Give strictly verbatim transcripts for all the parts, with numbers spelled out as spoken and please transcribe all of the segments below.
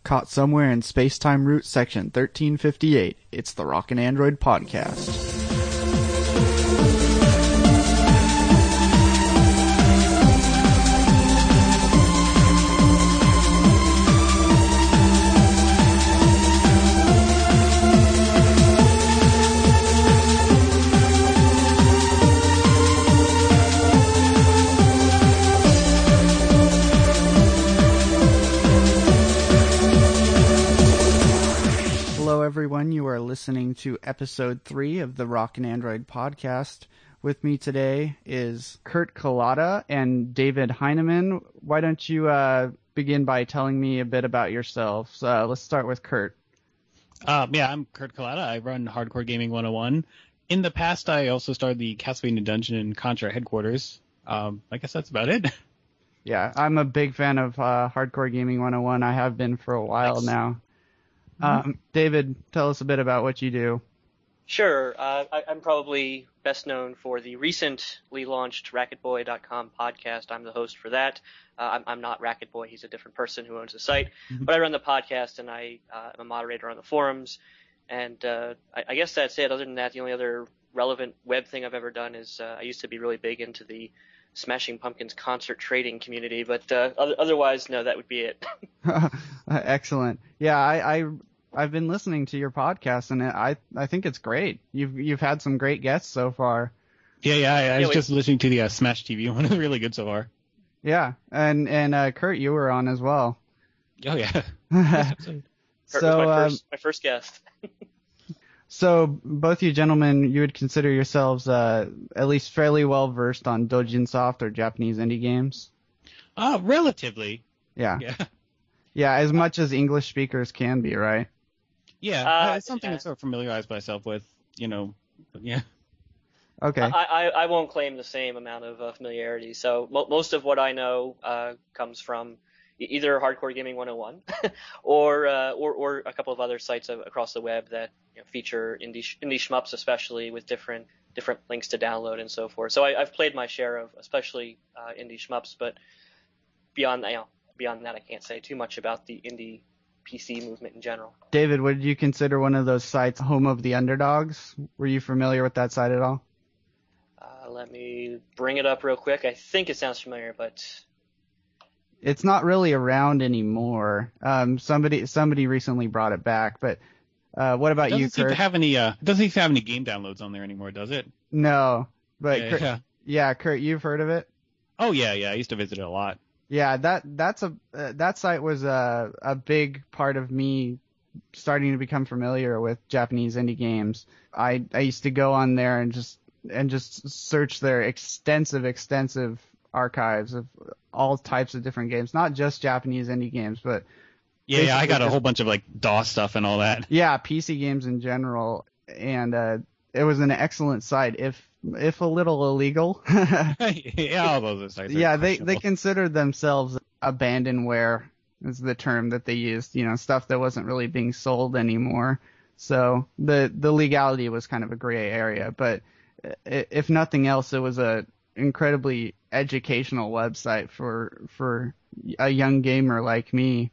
Caught somewhere in Space-Time Route Section thirteen fifty-eight, it's the Rockin' Android Podcast. Everyone, you are listening to episode three of the Rockin' Android Podcast. With me today is Kurt Kalata and David Heineman. Why don't you uh, begin by telling me a bit about yourselves? Uh, let's start with Kurt. Um, yeah, I'm Kurt Kalata. I run Hardcore Gaming one oh one. In the past, I also started the Castlevania Dungeon and Contra headquarters. Um, I guess that's about it. Yeah, I'm a big fan of uh, Hardcore Gaming one oh one. I have been for a while Thanks. now. Um, David, tell us a bit about what you do. Sure. Uh, I, I'm probably best known for the recently launched Racket Boy dot com podcast. I'm the host for that. Uh, I'm, I'm not Racket Boy. He's a different person who owns the site. Mm-hmm. But I run the podcast, and I, uh, I'm a moderator on the forums. And uh, I, I guess that's it. Other than that, the only other relevant web thing I've ever done is uh, I used to be really big into the Smashing Pumpkins concert trading community, but uh, otherwise, no, that would be it. Excellent. Yeah, I, I I've been listening to your podcast, and I I think it's great. You've you've had some great guests so far. Yeah, yeah. I, I was yeah, just listening to the uh, Smash T V one. It's really good so far. Yeah, and and uh, Kurt, you were on as well. Oh yeah. Kurt so, was my first, um, my first guest. So, both you gentlemen, you would consider yourselves uh, at least fairly well versed on Dojin Soft or Japanese indie games? Uh, relatively. Yeah. Yeah. Yeah, as much as English speakers can be, right? Yeah, uh, it's something yeah. to sort of familiarize myself with, you know. Yeah. Okay. I, I, I won't claim the same amount of uh, familiarity. So mo- most of what I know uh, comes from either Hardcore Gaming one oh one or, uh, or or a couple of other sites across the web that you know, feature indie sh- indie shmups, especially with different different links to download and so forth. So I, I've played my share of especially uh, indie shmups, but beyond you know beyond that, I can't say too much about the indie P C movement in general. David, would you consider one of those sites home of the underdogs? Were you familiar with that site at all? Uh, let me bring it up real quick. I think it sounds familiar, but it's not really around anymore. Um, somebody somebody recently brought it back, but uh, what about it doesn't you, seem Kurt? To have any, uh, it doesn't seem to have any game downloads on there anymore, does it? No, but yeah, Kurt, yeah. yeah, Kurt, you've heard of it? Oh yeah, yeah. I used to visit it a lot. Yeah, that that's a uh, that site was a a big part of me starting to become familiar with Japanese indie games. I I used to go on there and just and just search their extensive extensive archives of all types of different games, not just Japanese indie games, but yeah, yeah, I got a whole bunch of like DOS stuff and all that. Yeah, P C games in general, and uh, it was an excellent site, if if a little illegal. Yeah, all those sites. Yeah, they they considered themselves abandonware is the term that they used. You know, stuff that wasn't really being sold anymore. So the the legality was kind of a gray area, but if nothing else, it was a incredibly educational website for for a young gamer like me.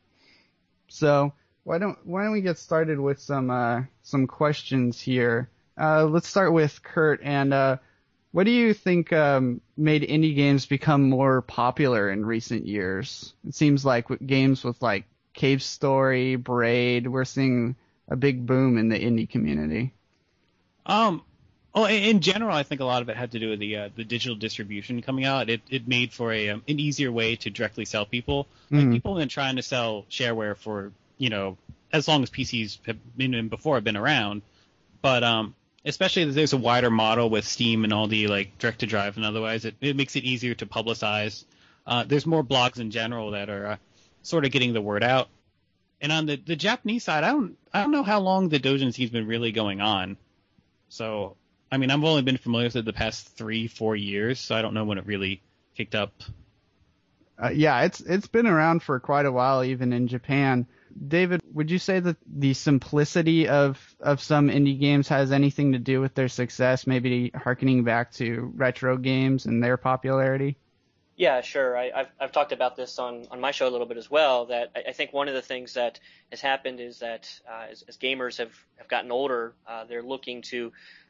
So why don't why don't we get started with some uh, some questions here? Uh, let's start with Kurt. And uh, what do you think um, made indie games become more popular in recent years? It seems like with games with like Cave Story, Braid, we're seeing a big boom in the indie community. Um. Well, in general, I think a lot of it had to do with the uh, the digital distribution coming out. It it made for a um, an easier way to directly sell people. Like mm-hmm. people have been trying to sell shareware for you know as long as P Cs have been in before have been around, but um especially if there's a wider model with Steam and all the like direct to drive and otherwise, it it makes it easier to publicize. Uh, there's more blogs in general that are uh, sort of getting the word out. And on the, the Japanese side, I don't I don't know how long the Dojin scene's been really going on. So. I mean, I've only been familiar with it the past three, four years, so I don't know when it really kicked up. Uh, yeah, it's it's been around for quite a while, even in Japan. David, would you say that the simplicity of, of some indie games has anything to do with their success, maybe harkening back to retro games and their popularity? Yeah, sure. I, I've I've talked about this on, on my show a little bit as well. That I, I think one of the things that has happened is that uh, as, as gamers have, have gotten older, uh, they're looking to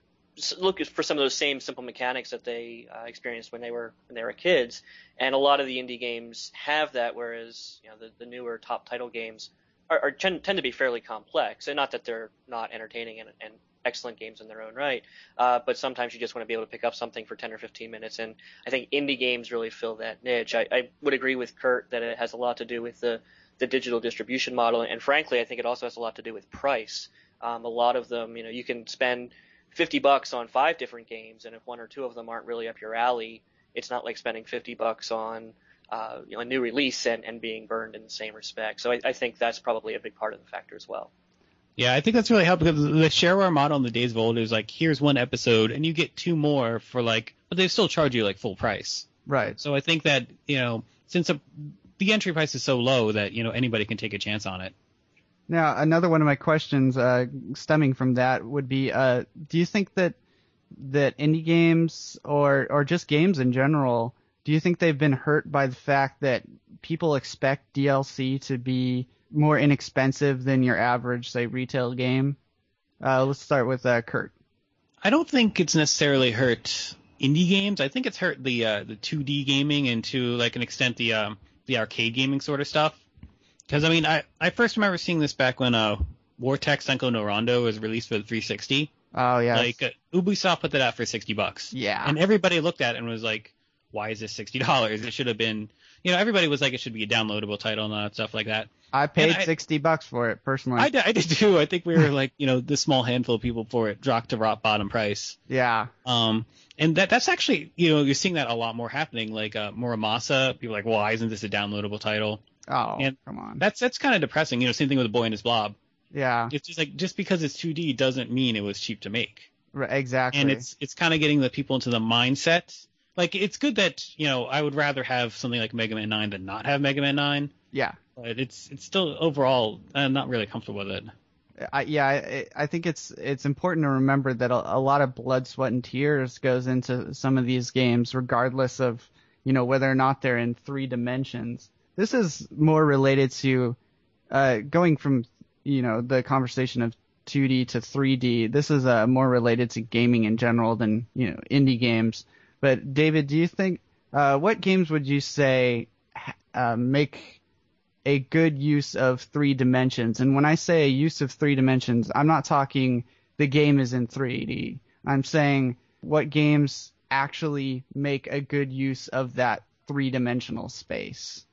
s- look for some of those same simple mechanics that they uh, experienced when they were when they were kids. And a lot of the indie games have that, whereas you know the, the newer top title games are, are tend, tend to be fairly complex. And not that they're not entertaining and, and excellent games in their own right, uh, but sometimes you just want to be able to pick up something for ten or fifteen minutes. And I think indie games really fill that niche. I, I would agree with Kurt that it has a lot to do with the the digital distribution model, and frankly, I think it also has a lot to do with price. Um, a lot of them, you know, you can spend fifty bucks on five different games, and if one or two of them aren't really up your alley, it's not like spending fifty bucks on uh, you know, a new release and, and being burned in the same respect. So I, I think that's probably a big part of the factor as well. Yeah, I think that's really helped because the shareware model in the Days of Old is like, here's one episode and you get two more for like, but they still charge you like full price. Right. So I think that, you know, since a, the entry price is so low that, you know, anybody can take a chance on it. Now, another one of my questions uh, stemming from that would be, uh, do you think that that indie games or or just games in general, do you think they've been hurt by the fact that people expect D L C to be more inexpensive than your average, say, retail game? Uh, let's start with uh, Kurt. I don't think it's necessarily hurt indie games. I think it's hurt the uh, the two D gaming and to like an extent the um, the arcade gaming sort of stuff. Because I mean, I, I first remember seeing this back when uh, Vortex Senko no Rondo was released for the three sixty. Oh yeah. Like uh, Ubisoft put that out for sixty bucks. Yeah. And everybody looked at it and was like, "Why is this sixty dollars? It should have been." You know, everybody was like, "It should be a downloadable title and all that stuff like that." I paid I, sixty bucks for it personally. I did, I did too. I think we were like, you know, the small handful of people for it dropped to rock bottom price. Yeah. Um, and that that's actually, you know, you're seeing that a lot more happening. Like uh, Muramasa, people are like, well, why isn't this a downloadable title? Oh, and come on. That's that's kind of depressing. You know, same thing with The Boy and His Blob. Yeah. It's just like just because it's two D doesn't mean it was cheap to make. Right, exactly. And it's it's kind of getting the people into the mindset. Like it's good that, you know, I would rather have something like Mega Man nine than not have Mega Man nine. Yeah. But it's it's still overall I'm not really comfortable with it. I, yeah, I, I think it's it's important to remember that a, a lot of blood, sweat, and tears goes into some of these games, regardless of, you know, whether or not they're in three dimensions. This is more related to uh, going from, you know, the conversation of two D to three D. This is uh, more related to gaming in general than, you know, indie games. But David, do you think uh, what games would you say uh, make a good use of three dimensions? And when I say a use of three dimensions, I'm not talking the game is in three D. I'm saying what games actually make a good use of that three-dimensional space.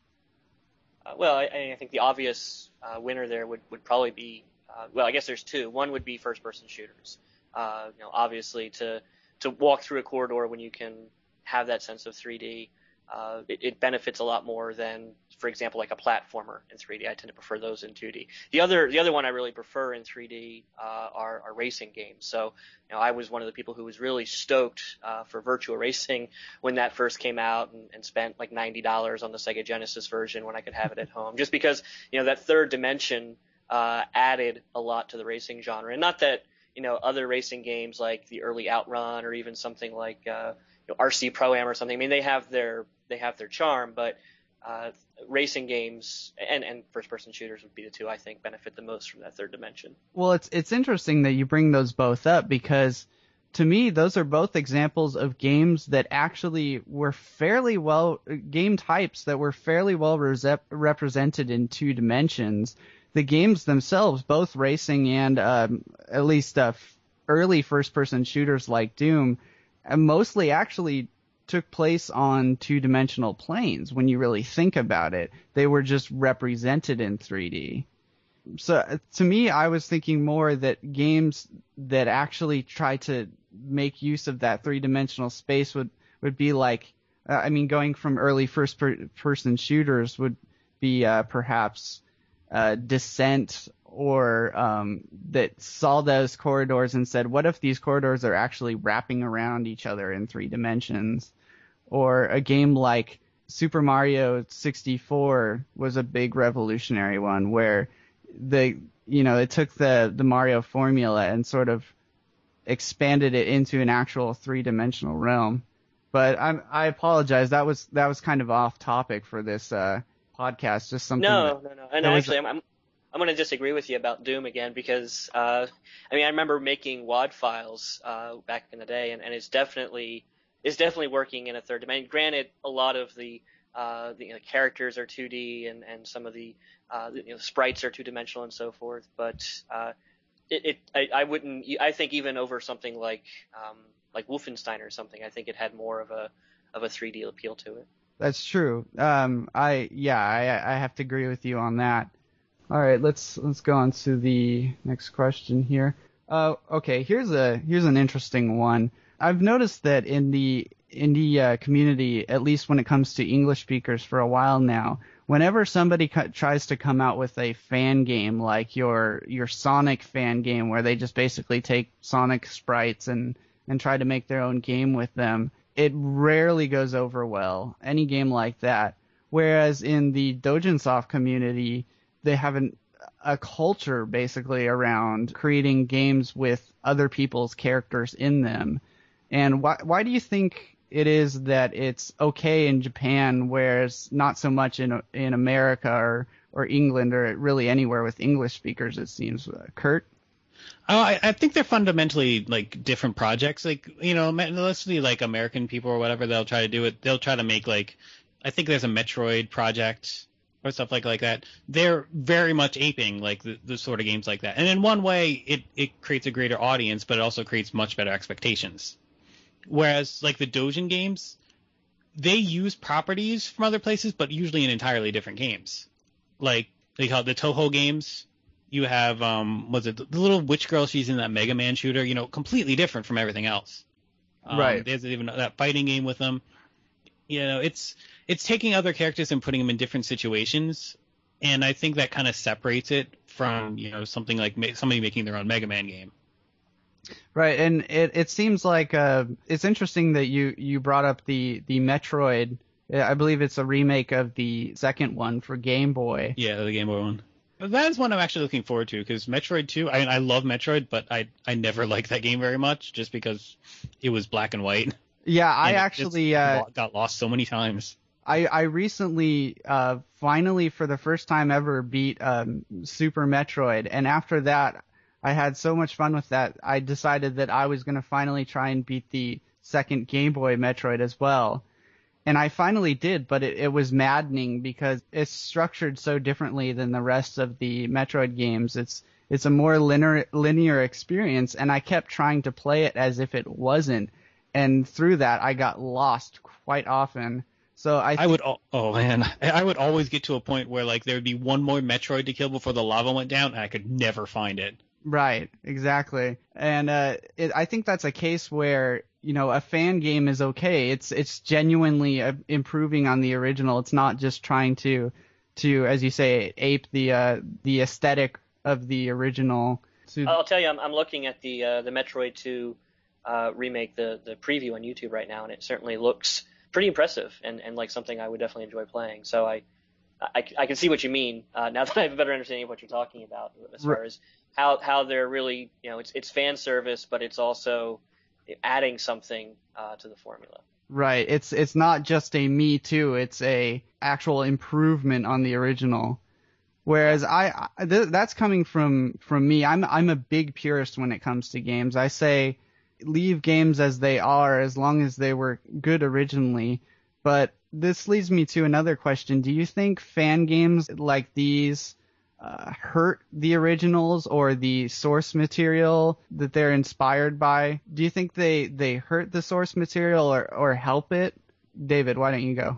Uh, well, I, I think the obvious uh, winner there would, would probably be, uh, well, I guess there's two. One would be first-person shooters. Uh, you know, obviously, to to walk through a corridor when you can have that sense of three D, uh, it, it benefits a lot more than, for example, like a platformer in three D. I tend to prefer those in two D. The other the other one I really prefer in three D uh, are, are racing games. So, you know, I was one of the people who was really stoked uh, for Virtua Racing when that first came out, and, and spent like ninety dollars on the Sega Genesis version when I could have it at home, just because, you know, that third dimension uh, added a lot to the racing genre. And not that, you know, other racing games like the early Outrun or even something like uh, you know, R C Pro-Am or something, I mean, they have their they have their charm, but uh, racing games and, and first-person shooters would be the two I think benefit the most from that third dimension. Well, it's it's interesting that you bring those both up, because to me those are both examples of games that actually were fairly well game types that were fairly well rep- represented in two dimensions. The games themselves, both racing and um, at least uh, early first-person shooters like Doom, uh, mostly actually took place on two-dimensional planes. When you really think about it, they were just represented in three D. So uh, to me, I was thinking more that games that actually try to make use of that three-dimensional space would, would be like, uh, I mean, going from early first-person shooters would be uh, perhaps uh, Descent, or um, that saw those corridors and said, what if these corridors are actually wrapping around each other in three dimensions? Or a game like Super Mario sixty-four was a big revolutionary one, where the you know it took the the Mario formula and sort of expanded it into an actual three-dimensional realm. But I'm I apologize. That was that was kind of off topic for this uh, podcast. Just something. No, that, no, no. And that actually, was, I'm I'm, I'm going to disagree with you about Doom again because uh, I mean I remember making W A D files uh, back in the day, and, and it's definitely it's definitely working in a third dimension. Granted, a lot of the uh, the you know, characters are two D, and, and some of the uh, the, you know, sprites are two dimensional and so forth. But uh, it, it I, I wouldn't I think even over something like um, like Wolfenstein or something, I think it had more of a of a three D appeal to it. that's true. Um, I yeah, I I have to agree with you on that. All right, let's let's go on to the next question here. Uh, okay, here's a here's an interesting one. I've noticed that in the indie uh, community, at least when it comes to English speakers, for a while now, whenever somebody co- tries to come out with a fan game like your your Sonic fan game, where they just basically take Sonic sprites and and try to make their own game with them, it rarely goes over well. Any game like that. Whereas in the Dojinsoft community, they have an, a culture basically around creating games with other people's characters in them. And why why do you think it is that it's okay in Japan, whereas not so much in in America or or England or really anywhere with English speakers? It seems. Uh, Kurt. Oh, I, I think they're fundamentally like different projects. Like, you know, mostly like American people or whatever, they'll try to do it. They'll try to make like, I think there's a Metroid project or stuff like like that. They're very much aping like the, the sort of games like that. And in one way, it it creates a greater audience, but it also creates much better expectations. Whereas like the Dojin games, they use properties from other places, but usually in entirely different games. Like they call it the Toho games. You have, um, was it the little witch girl? She's in that Mega Man shooter. You know, completely different from everything else. Um, Right. There's even that fighting game with them. You know, it's it's taking other characters and putting them in different situations, and I think that kind of separates it from you know something like ma- somebody making their own Mega Man game. Right, and it it seems like uh, it's interesting that you, you brought up the, the Metroid. I believe it's a remake of the second one for Game Boy. Yeah, the Game Boy one. That is one I'm actually looking forward to because Metroid two. I mean, I love Metroid, but I I never liked that game very much just because it was black and white. Yeah, I And it actually just uh, got lost so many times. I I recently uh, finally for the first time ever beat um, Super Metroid, and after that I had so much fun with that. I decided that I was gonna finally try and beat the second Game Boy Metroid as well. And I finally did, but it, it was maddening because it's structured so differently than the rest of the Metroid games. It's it's a more linear linear experience, and I kept trying to play it as if it wasn't, and through that I got lost quite often. So I, th- I would al- oh man, I would always get to a point where like there would be one more Metroid to kill before the lava went down, and I could never find it. Right, exactly. And uh, it, I think that's a case where, you know, a fan game is okay. It's it's genuinely uh, improving on the original. It's not just trying to, to as you say, ape the uh, the aesthetic of the original. To... I'll tell you, I'm, I'm looking at the uh, the Metroid two uh, remake, the the preview on YouTube right now, and it certainly looks pretty impressive and, and like something I would definitely enjoy playing. So I I, I can see what you mean uh, now that I have a better understanding of what you're talking about as far as how how they're really, you know, it's it's fan service, but it's also adding something uh, to the formula. Right. It's it's not just a me too. It's a actual improvement on the original. Whereas I, I th- that's coming from from me. I'm I'm a big purist when it comes to games. I say leave games as they are as long as they were good originally. But this leads me to another question. Do you think fan games like these uh, hurt the originals or the source material that they're inspired by? Do you think they, they hurt the source material or, or help it? David, why don't you go?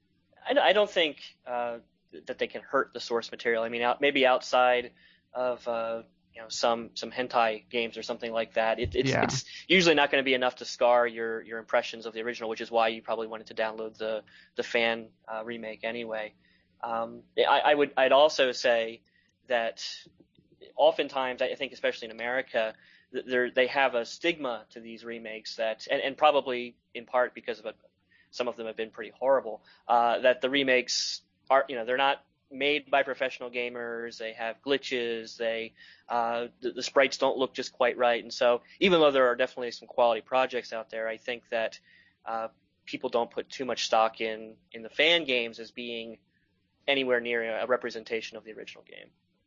I, I don't think uh, that they can hurt the source material. I mean, out, maybe outside of uh, you know some some hentai games or something like that, it, it's Yeah. it's usually not going to be enough to scar your your impressions of the original, which is why you probably wanted to download the the fan uh, remake anyway. Um, I, I would I'd also say that oftentimes, I think especially in America, they have a stigma to these remakes that, and, and probably in part because of it, some of them have been pretty horrible, uh, that the remakes are, you know, they're not made by professional gamers, they have glitches, they uh, the, the sprites don't look just quite right. And so even though there are definitely some quality projects out there, I think that uh, people don't put too much stock in in the fan games as being anywhere near a representation of the original game.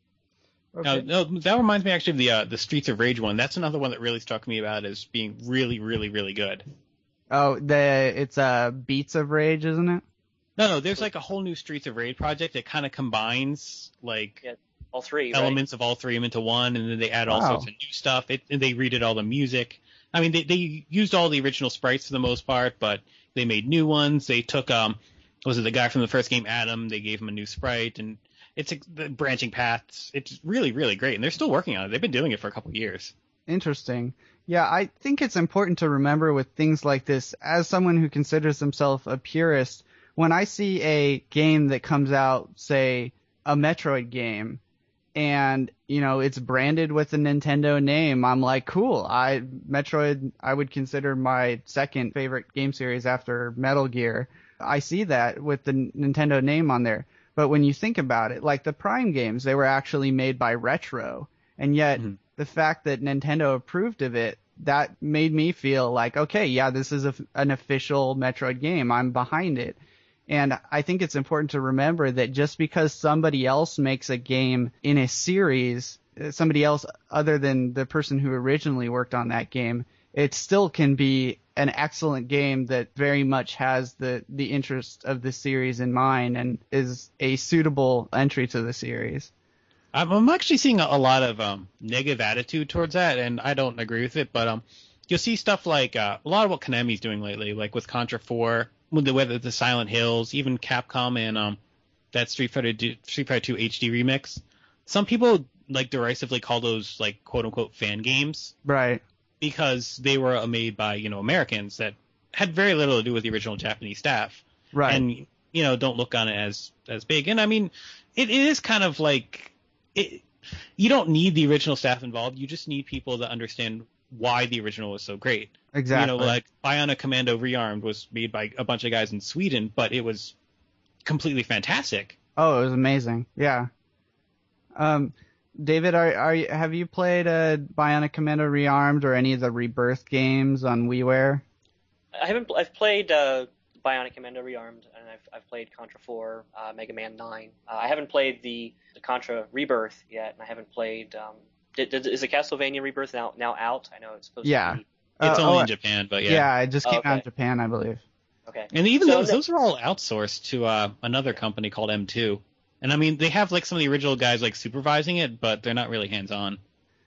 Okay. No, no, that reminds me actually of the uh, the Streets of Rage one. That's another one that really struck me about as being really, really, really good. Oh, the it's uh, Beats of Rage, isn't it? No, no, there's like a whole new Streets of Rage project that kind of combines like yeah, all three elements right? of all three of them into one, and then they add all Wow. sorts of new stuff. It, and they redid all the music. I mean, they they used all the original sprites for the most part, but they made new ones. They took um, was it the guy from the first game, Adam? They gave him a new sprite, and it's a, the branching paths. It's really, really great, and they're still working on it. They've been doing it for a couple of years. Interesting. Yeah, I think it's important to remember with things like this, as someone who considers himself a purist, when I see a game that comes out, say, a Metroid game, and, you know, it's branded with a Nintendo name, I'm like, cool. I Metroid, I would consider my second favorite game series after Metal Gear. I see that with the Nintendo name on there. But when you think about it, like the Prime games, they were actually made by Retro. And yet mm-hmm. the fact that Nintendo approved of it, that made me feel like, okay, yeah, this is a, an official Metroid game. I'm behind it. And I think it's important to remember that just because somebody else makes a game in a series, somebody else other than the person who originally worked on that game, it still can be an excellent game that very much has the, the interest of the series in mind and is a suitable entry to the series. I'm, I'm actually seeing a, a lot of um, negative attitude towards that, and I don't agree with it. But um, you'll see stuff like uh, a lot of what Konami's doing lately, like with Contra four, with the whether the Silent Hills, even Capcom and um, that Street Fighter Street Fighter two H D remix. Some people like derisively call those like quote unquote fan games, right? Because they were made by, you know, Americans that had very little to do with the original Japanese staff. Right. And, you know, don't look on it as, as big. And I mean, it, it is kind of like, it, you don't need the original staff involved. You just need people that understand why the original was so great. Exactly. You know, like Bionic Commando Rearmed was made by a bunch of guys in Sweden, but it was completely fantastic. Oh, it was amazing. Yeah. Um, David, are, are have you played uh, Bionic Commando Rearmed or any of the Rebirth games on WiiWare? I haven't. I've played uh, Bionic Commando Rearmed, and I've I've played Contra four, uh, Mega Man nine. Uh, I haven't played the, the Contra Rebirth yet, and I haven't played. Um, did, did, is the Castlevania Rebirth now now out? I know it's supposed yeah. to be. It's uh, only oh, in Japan, but yeah. Yeah, it just came oh, okay. out in Japan, I believe. Okay. And even so those, the, those are all outsourced to uh, another company called M two. And I mean, they have like some of the original guys like supervising it, but they're not really hands-on.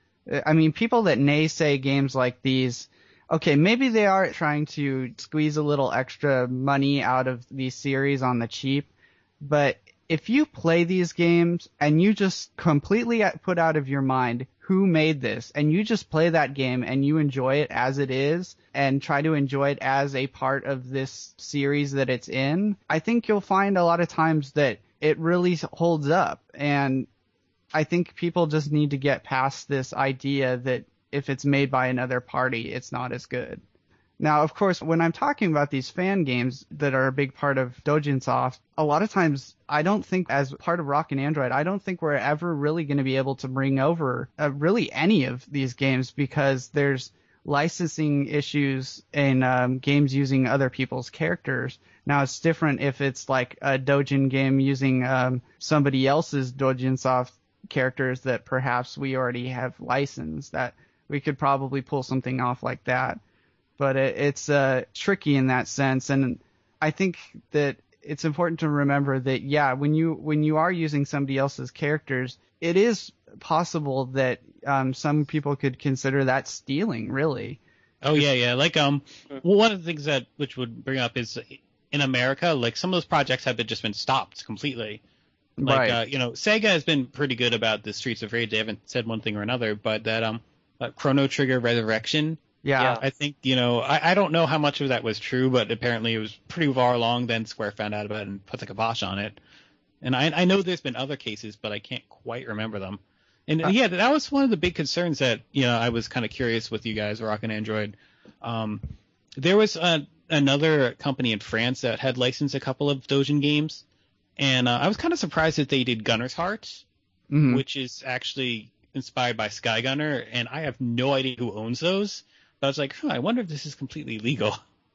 I mean, people that naysay games like these, okay, maybe they are trying to squeeze a little extra money out of these series on the cheap, but if you play these games and you just completely put out of your mind who made this, and you just play that game and you enjoy it as it is and try to enjoy it as a part of this series that it's in, I think you'll find a lot of times that it really holds up. And I think people just need to get past this idea that if it's made by another party, it's not as good. Now, of course, when I'm talking about these fan games that are a big part of Dojin Soft, a lot of times I don't think as part of Rockin' Android, I don't think we're ever really going to be able to bring over uh, really any of these games because there's licensing issues in um, games using other people's characters. Now, it's different if it's like a Dojin game using um, somebody else's Dojin Soft characters that perhaps we already have licensed, that we could probably pull something off like that. But it, it's uh, tricky in that sense, and I think that it's important to remember that, yeah, when you when you are using somebody else's characters, it is possible that um, some people could consider that stealing, really. Oh, yeah, yeah. Like, um, well, one of the things that which would bring up is in America, like, some of those projects have been, just been stopped completely. Like, right. uh, you know, Sega has been pretty good about the Streets of Rage. They haven't said one thing or another, but that um, uh, Chrono Trigger Resurrection, Yeah. Yeah. I think, you know, I, I don't know how much of that was true, but apparently it was pretty far along. Then Square found out about it and put the kibosh on it. And I, I know there's been other cases, but I can't quite remember them. And uh, yeah, that was one of the big concerns that, you know, I was kind of curious with you guys, Rockin' Android. Um, there was a, another company in France that had licensed a couple of Dojin games. And uh, I was kind of surprised that they did Gunner's Heart, Mm-hmm. which is actually inspired by Sky Gunner. And I have no idea who owns those. But I was like, huh, I wonder if this is completely legal.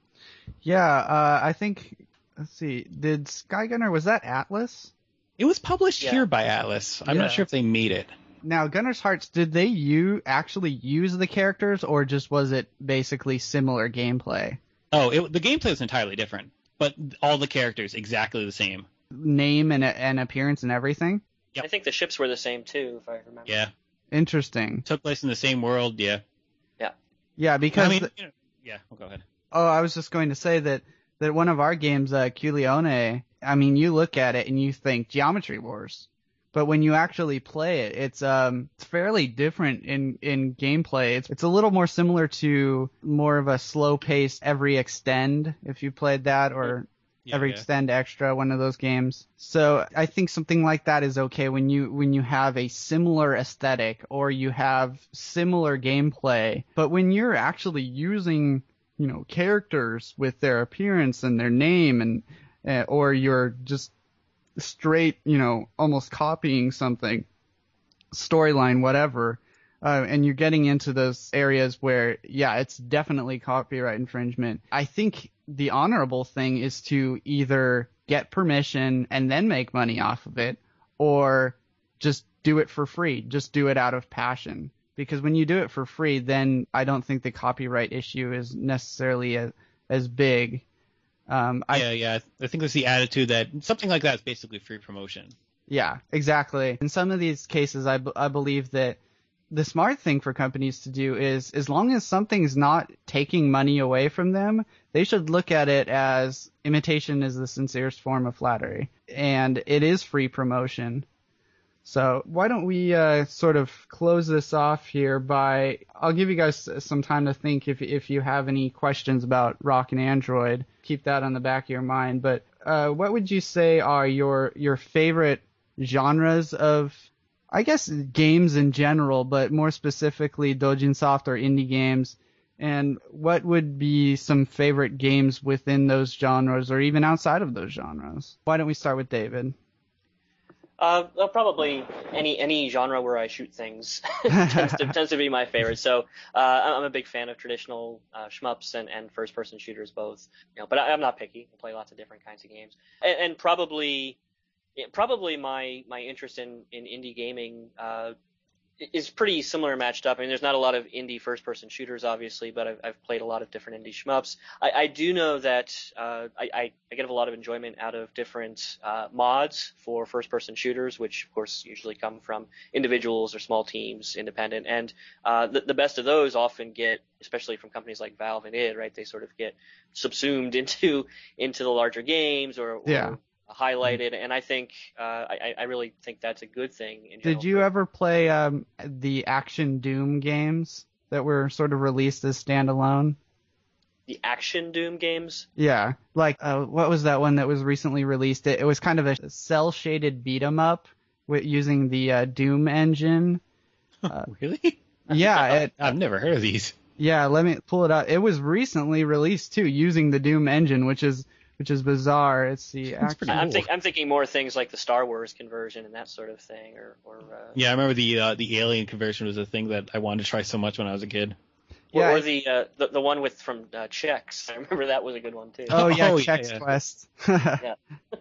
Yeah, uh, I think. Let's see. Did Skygunner, was that Atlas? It was published Yeah. here by Atlas. I'm Yeah. not sure if they made it. Now, Gunner's Hearts, did they you actually use the characters, or just was it basically similar gameplay? Oh, it, the gameplay was entirely different, but all the characters exactly the same. Name and, and appearance and everything? Yep. I think the ships were the same too, if I remember. Yeah. Interesting. Took place in the same world, yeah. Yeah, because... I mean, the- you know, yeah, well, go ahead. oh, I was just going to say that, that one of our games, uh, Culeone, I mean, you look at it and you think Geometry Wars. But when you actually play it, it's um it's fairly different in, in gameplay. It's it's a little more similar to more of a slow-paced Every Extend, if you played that, or Yeah, Every yeah. Extend Extra, one of those games. So I think something like that is okay when you when you have a similar aesthetic or you have similar gameplay. But when you're actually using, you know, characters with their appearance and their name, and uh, or you're just straight, you know, almost copying something, storyline, whatever, uh, and you're getting into those areas where, yeah, it's definitely copyright infringement. I think the honorable thing is to either get permission and then make money off of it, or just do it for free. Just do it out of passion. Because when you do it for free, then I don't think the copyright issue is necessarily as, as big. Um, I, Yeah, yeah. I think it's the attitude that something like that is basically free promotion. Yeah, exactly. In some of these cases, I, b- I believe that the smart thing for companies to do is, as long as something's not taking money away from them, they should look at it as imitation is the sincerest form of flattery. And it is free promotion. So why don't we uh, sort of close this off here by, I'll give you guys some time to think if if you have any questions about Rock and Android. Keep that on the back of your mind. But uh, what would you say are your your favorite genres of, I guess, games in general, but more specifically Dojin Soft or indie games? And what would be some favorite games within those genres or even outside of those genres? Why don't we start with David? Uh, well, probably any any genre where I shoot things tends to tends to be my favorite. So uh, I'm a big fan of traditional uh, shmups and, and first person shooters both. You know, but I, I'm not picky. I play lots of different kinds of games, and, and probably yeah, probably my my interest in in indie gaming uh, is pretty similar matched up. I mean, there's not a lot of indie first-person shooters, obviously, but I've, I've played a lot of different indie shmups. I, I do know that uh, I, I, I get a lot of enjoyment out of different uh, mods for first-person shooters, which, of course, usually come from individuals or small teams, independent. And uh, the, the best of those often get, especially from companies like Valve and id, right? They sort of get subsumed into into the larger games or, or Yeah. highlighted, and I think uh, I, I really think that's a good thing. In general Did you for- ever play um, the Action Doom games that were sort of released as standalone? the Action Doom games? Yeah, like uh, what was that one that was recently released? It, it was kind of a cell-shaded beat 'em up with using the uh, Doom engine. Uh, Really? Yeah, it, I've never heard of these. yeah. Let me pull it up. It was recently released too, using the Doom engine, which is which is bizarre. It's the That's pretty Action. I'm, cool. think, I'm thinking more things like the Star Wars conversion and that sort of thing, or, or uh, Yeah, I remember the uh, the alien conversion was a thing that I wanted to try so much when I was a kid. or, Yeah, or it- the, uh, the the one with from uh, Chex. I remember that was a good one too. Oh yeah, Oh, yeah, Chex yeah. Quest. Yeah.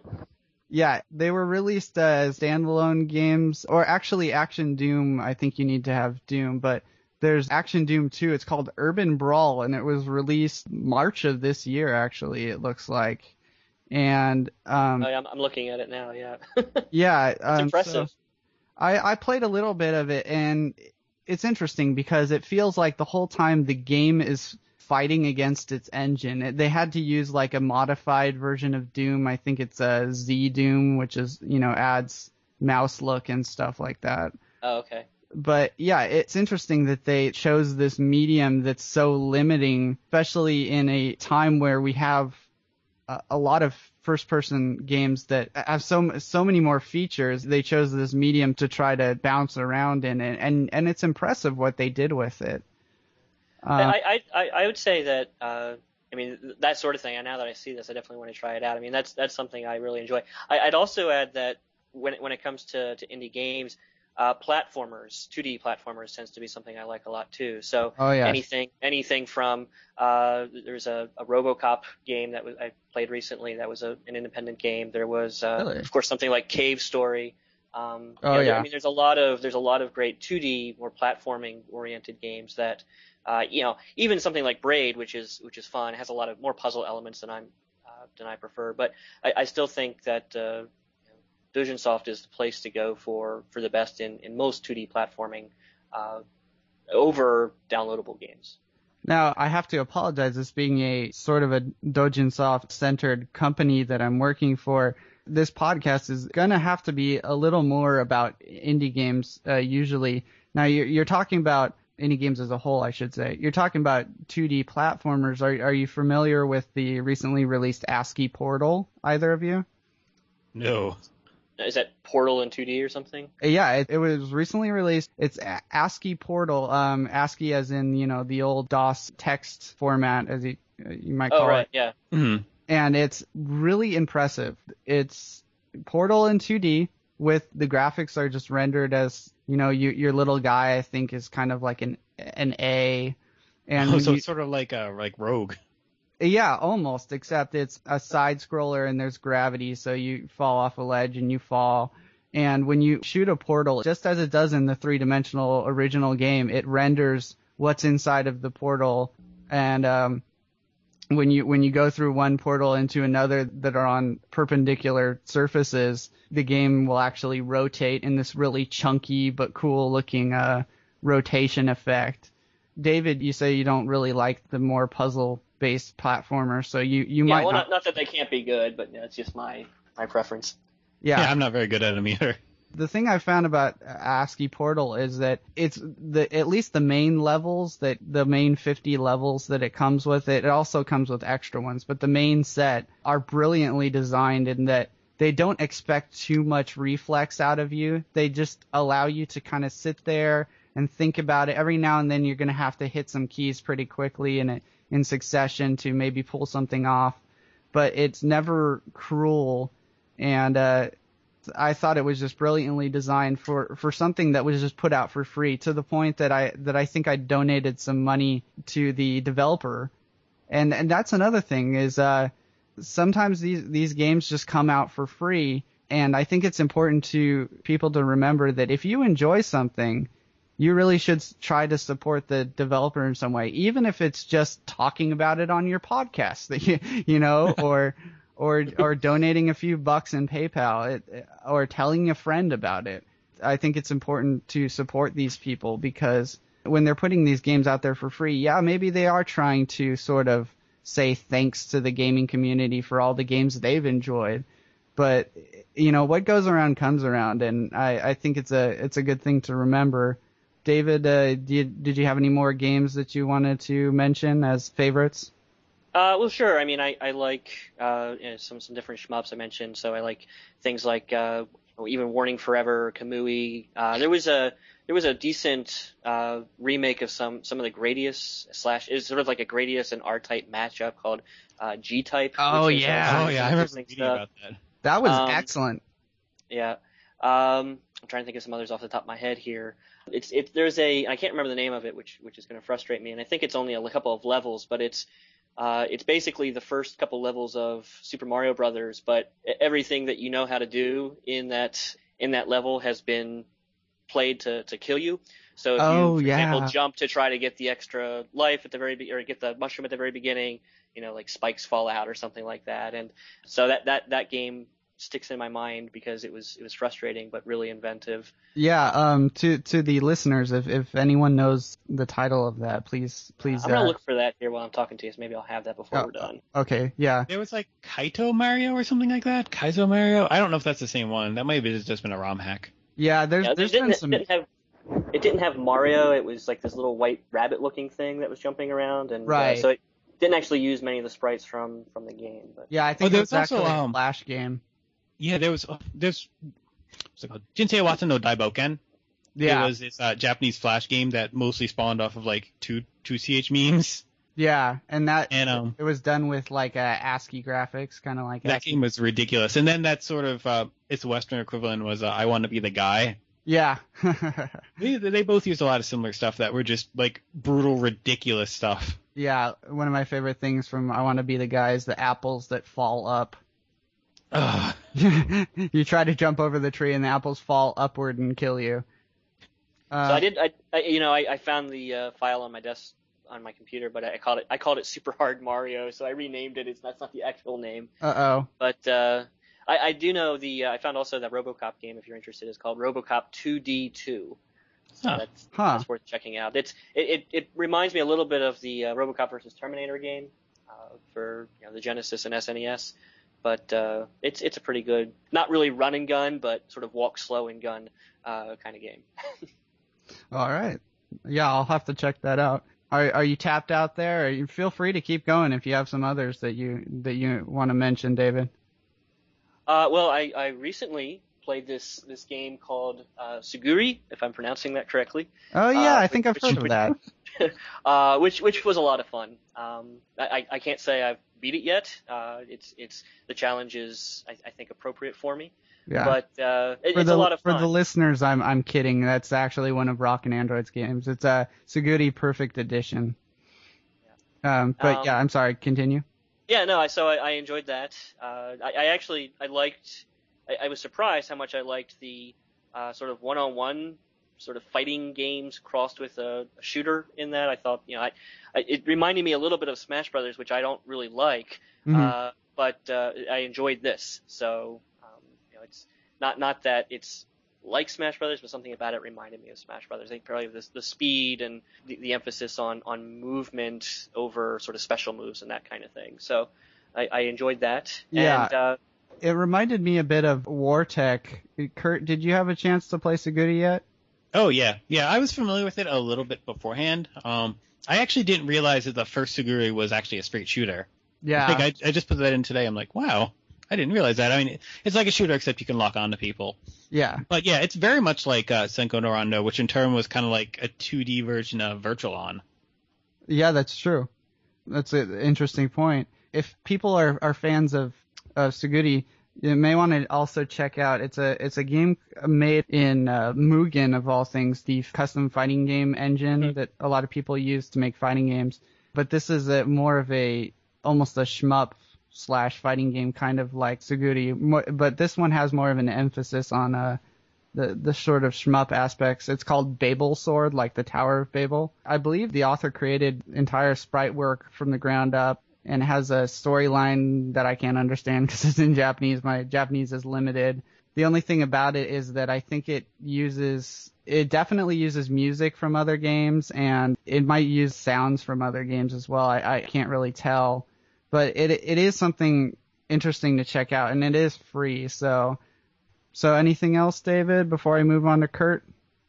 Yeah, they were released as standalone games, or actually Action Doom. I think you need to have Doom, but there's Action Doom two. It's called Urban Brawl, and it was released March of this year. Actually, it looks like, and um, Oh, yeah, I'm, I'm looking at it now. Yeah, yeah, it's um, impressive. so I I played a little bit of it, and it's interesting because it feels like the whole time the game is fighting against its engine. It, they had to use like a modified version of Doom. I think it's a Z Doom, which is, you know, adds mouse look and stuff like that. Oh, okay. But yeah, it's interesting that they chose this medium that's so limiting, especially in a time where we have a, a lot of first-person games that have so so many more features. They chose this medium to try to bounce around in it, and and it's impressive what they did with it. Um, I, I, I I would say that uh, I mean that sort of thing. And now that I see this, I definitely want to try it out. I mean that's that's something I really enjoy. I, I'd also add that when it, when it comes to, to indie games, uh, platformers, two D platformers tends to be something I like a lot too. So Oh, yeah. anything, anything from uh, there's a, a RoboCop game that was, I played recently. That was a, an independent game. There was, uh, Really? of course, something like Cave Story. Um, Oh, you know, there- yeah. I mean, there's a lot of there's a lot of great two D, more platforming oriented games that, uh, you know, even something like Braid, which is which is fun, has a lot of more puzzle elements than I'm uh, than I prefer. But I, I still think that uh, Doujinsoft is the place to go for for the best in in most two D platforming uh, over downloadable games. Now, I have to apologize, this being a sort of a Doujinsoft-centered company that I'm working for. This podcast is going to have to be a little more about indie games, uh, usually. Now, you're, you're talking about indie games as a whole, I should say. You're talking about two D platformers. Are, are you familiar with the recently released ASCII Portal, either of you? No. Is that Portal in two D or something? Yeah, it, it was recently released. It's A- ASCII Portal. Um, ASCII as in, you know, the old DOS text format, as you, you might call Oh, right, it. yeah. Mm-hmm. And it's really impressive. It's Portal in two D with the graphics are just rendered as, you know, you, your little guy, I think, is kind of like an an A. And Oh, when so you- it's sort of like a like Rogue. yeah, almost, except it's a side scroller and there's gravity, so you fall off a ledge and you fall. And when you shoot a portal, just as it does in the three-dimensional original game, it renders what's inside of the portal. And um, when you when you go through one portal into another that are on perpendicular surfaces, the game will actually rotate in this really chunky but cool-looking uh, rotation effect. David, you say you don't really like the more puzzle-based platformer, so you, you Yeah, might well, not... not, not that they can't be good, but that's just my my preference. Yeah. Yeah, I'm not very good at them either. The thing I found about ASCII Portal is that it's the at least the main levels, that the main fifty levels that it comes with, it, it also comes with extra ones, but the main set are brilliantly designed in that they don't expect too much reflex out of you. They just allow you to kind of sit there and think about it. Every now and then you're going to have to hit some keys pretty quickly in in succession to maybe pull something off, but it's never cruel. And uh, I thought it was just brilliantly designed for, for something that was just put out for free, to the point that I that I think I donated some money to the developer. And and that's another thing is uh, sometimes these these games just come out for free, and I think it's important to people to remember that if you enjoy something, you really should try to support the developer in some way, even if it's just talking about it on your podcast, that you, you know, or or or donating a few bucks in PayPal, it, or telling a friend about it. I think it's important to support these people, because when they're putting these games out there for free, yeah, maybe they are trying to sort of say thanks to the gaming community for all the games they've enjoyed. But, you know, what goes around comes around, and I, I think it's a it's a good thing to remember. David, uh, did, you, did you have any more games that you wanted to mention as favorites? Uh, well, sure. I mean, I, I like uh, you know, some some different shmups I mentioned. So I like things like uh, even Warning Forever, Kamui. Uh, there was a there was a decent uh, remake of some some of the Gradius slash is sort of like a Gradius and R-Type matchup called uh, G-Type. Oh, which is, yeah. uh, Oh yeah, I remember interesting reading stuff. about that. That was Um, excellent. Yeah. Um, I'm trying to think of some others off the top of my head here. It's it there's a I can't remember the name of it, which which is going to frustrate me, and I think it's only a couple of levels, but it's uh, it's basically the first couple levels of Super Mario Brothers, but everything that you know how to do in that in that level has been played to to kill you. So if Oh, you, for yeah. example, jump to try to get the extra life at the very be- or get the mushroom at the very beginning, you know, like spikes fall out or something like that, and so that that that game sticks in my mind because it was it was frustrating but really inventive. Yeah, um, to to the listeners, if if anyone knows the title of that, please please. I'm gonna uh, look for that here while I'm talking to you, so maybe I'll have that before Oh, we're done. Okay, yeah, There was like Kaito Mario or something like that. Kaizo Mario. I don't know if that's the same one. That might have just been a ROM hack. yeah. There's Yeah, it there's didn't, been some. it didn't have it didn't have Mario. It was like this little white rabbit-looking thing that was jumping around, and Right. uh, so it didn't actually use many of the sprites from from the game. But Yeah, I Oh, think there it was was also, actually a um, Flash game. Yeah, there was. Uh, there's. What's it called? Jinsei Watsu no Daiboken. Yeah, It was this uh, Japanese Flash game that mostly spawned off of like two two C H memes. yeah, and that And um, it was done with like uh, ASCII graphics, kind of like that ASCII. game was ridiculous. And then that sort of uh, its Western equivalent was uh, I Want to Be the Guy. Yeah. they, they both used a lot of similar stuff that were just like brutal, ridiculous stuff. Yeah, one of my favorite things from I Want to Be the Guy is the apples that fall up. Ugh. You try to jump over the tree and the apples fall upward and kill you. Uh, so I did, I, I you know, I, I found the uh, file on my desk on my computer, but I called it I called it Super Hard Mario, so I renamed it. It's that's not the actual name. Uh oh. But uh, I, I do know the uh, I found also that RoboCop game, if you're interested, is called RoboCop two D two. So huh. that's, huh. that's worth checking out. It's it, it, it reminds me a little bit of the uh, RoboCop versus Terminator game uh, for you know, the Genesis and S N E S, but uh, it's it's a pretty good, not really run and gun, but sort of walk slow and gun uh, kind of game. All right. Yeah, I'll have to check that out. Are are you tapped out there? Or you feel free to keep going if you have some others that you that you want to mention, David. Uh, well, I, I recently played this this game called uh, Suguri, if I'm pronouncing that correctly. Oh yeah, uh, I think I've which, heard of that. uh, which which was a lot of fun. Um, I, I can't say I've beat it yet. Uh, it's it's the challenge is I, I think appropriate for me. Yeah. But uh, it, for it's the, a lot of fun. For the listeners, I'm I'm kidding. That's actually one of Rock and Android's games. It's a Suguri Perfect Edition. Yeah. Um, but um, yeah, I'm sorry. Continue. Yeah, no. I, so I, I enjoyed that. Uh, I, I actually I liked. I, I was surprised how much I liked the uh, sort of one-on-one sort of fighting games crossed with a, a shooter in that. I thought, you know, I, I, it reminded me a little bit of Smash Brothers, which I don't really like, Mm-hmm. uh, but uh, I enjoyed this. So, um, you know, it's not not that it's like Smash Brothers, but something about it reminded me of Smash Brothers. I think probably the, the speed and the, the emphasis on, on movement over sort of special moves and that kind of thing. So I, I enjoyed that. Yeah. And, uh, it reminded me a bit of Wartech. Kurt, did you have a chance to play Suguri yet? Oh yeah, yeah. I was familiar with it a little bit beforehand. Um, I actually didn't realize that the first Suguri was actually a straight shooter. Yeah. I think I, I just put that in today. I'm like, wow, I didn't realize that. I mean, it's like a shooter except you can lock onto people. Yeah. But yeah, it's very much like uh, Senko no Rondo, which in turn was kind of like a two D version of Virtual-On. Yeah, that's true. That's an interesting point. If people are, are fans of, of Suguri, you may want to also check out. It's a it's a game made in uh, Mugen of all things, the custom fighting game engine mm-hmm. that a lot of people use to make fighting games. But this is a more of a almost a shmup slash fighting game, kind of like Suguri. But this one has more of an emphasis on uh the the sort of shmup aspects. It's called Babel Sword, like the Tower of Babel. I believe the author created entire sprite work from the ground up. And it has a storyline that I can't understand because it's in Japanese. My Japanese is limited. The only thing about it is that I think it uses, it definitely uses music from other games, and it might use sounds from other games as well. I, I can't really tell, but it it is something interesting to check out, and it is free. So, so anything else, David, before I move on to Kurt?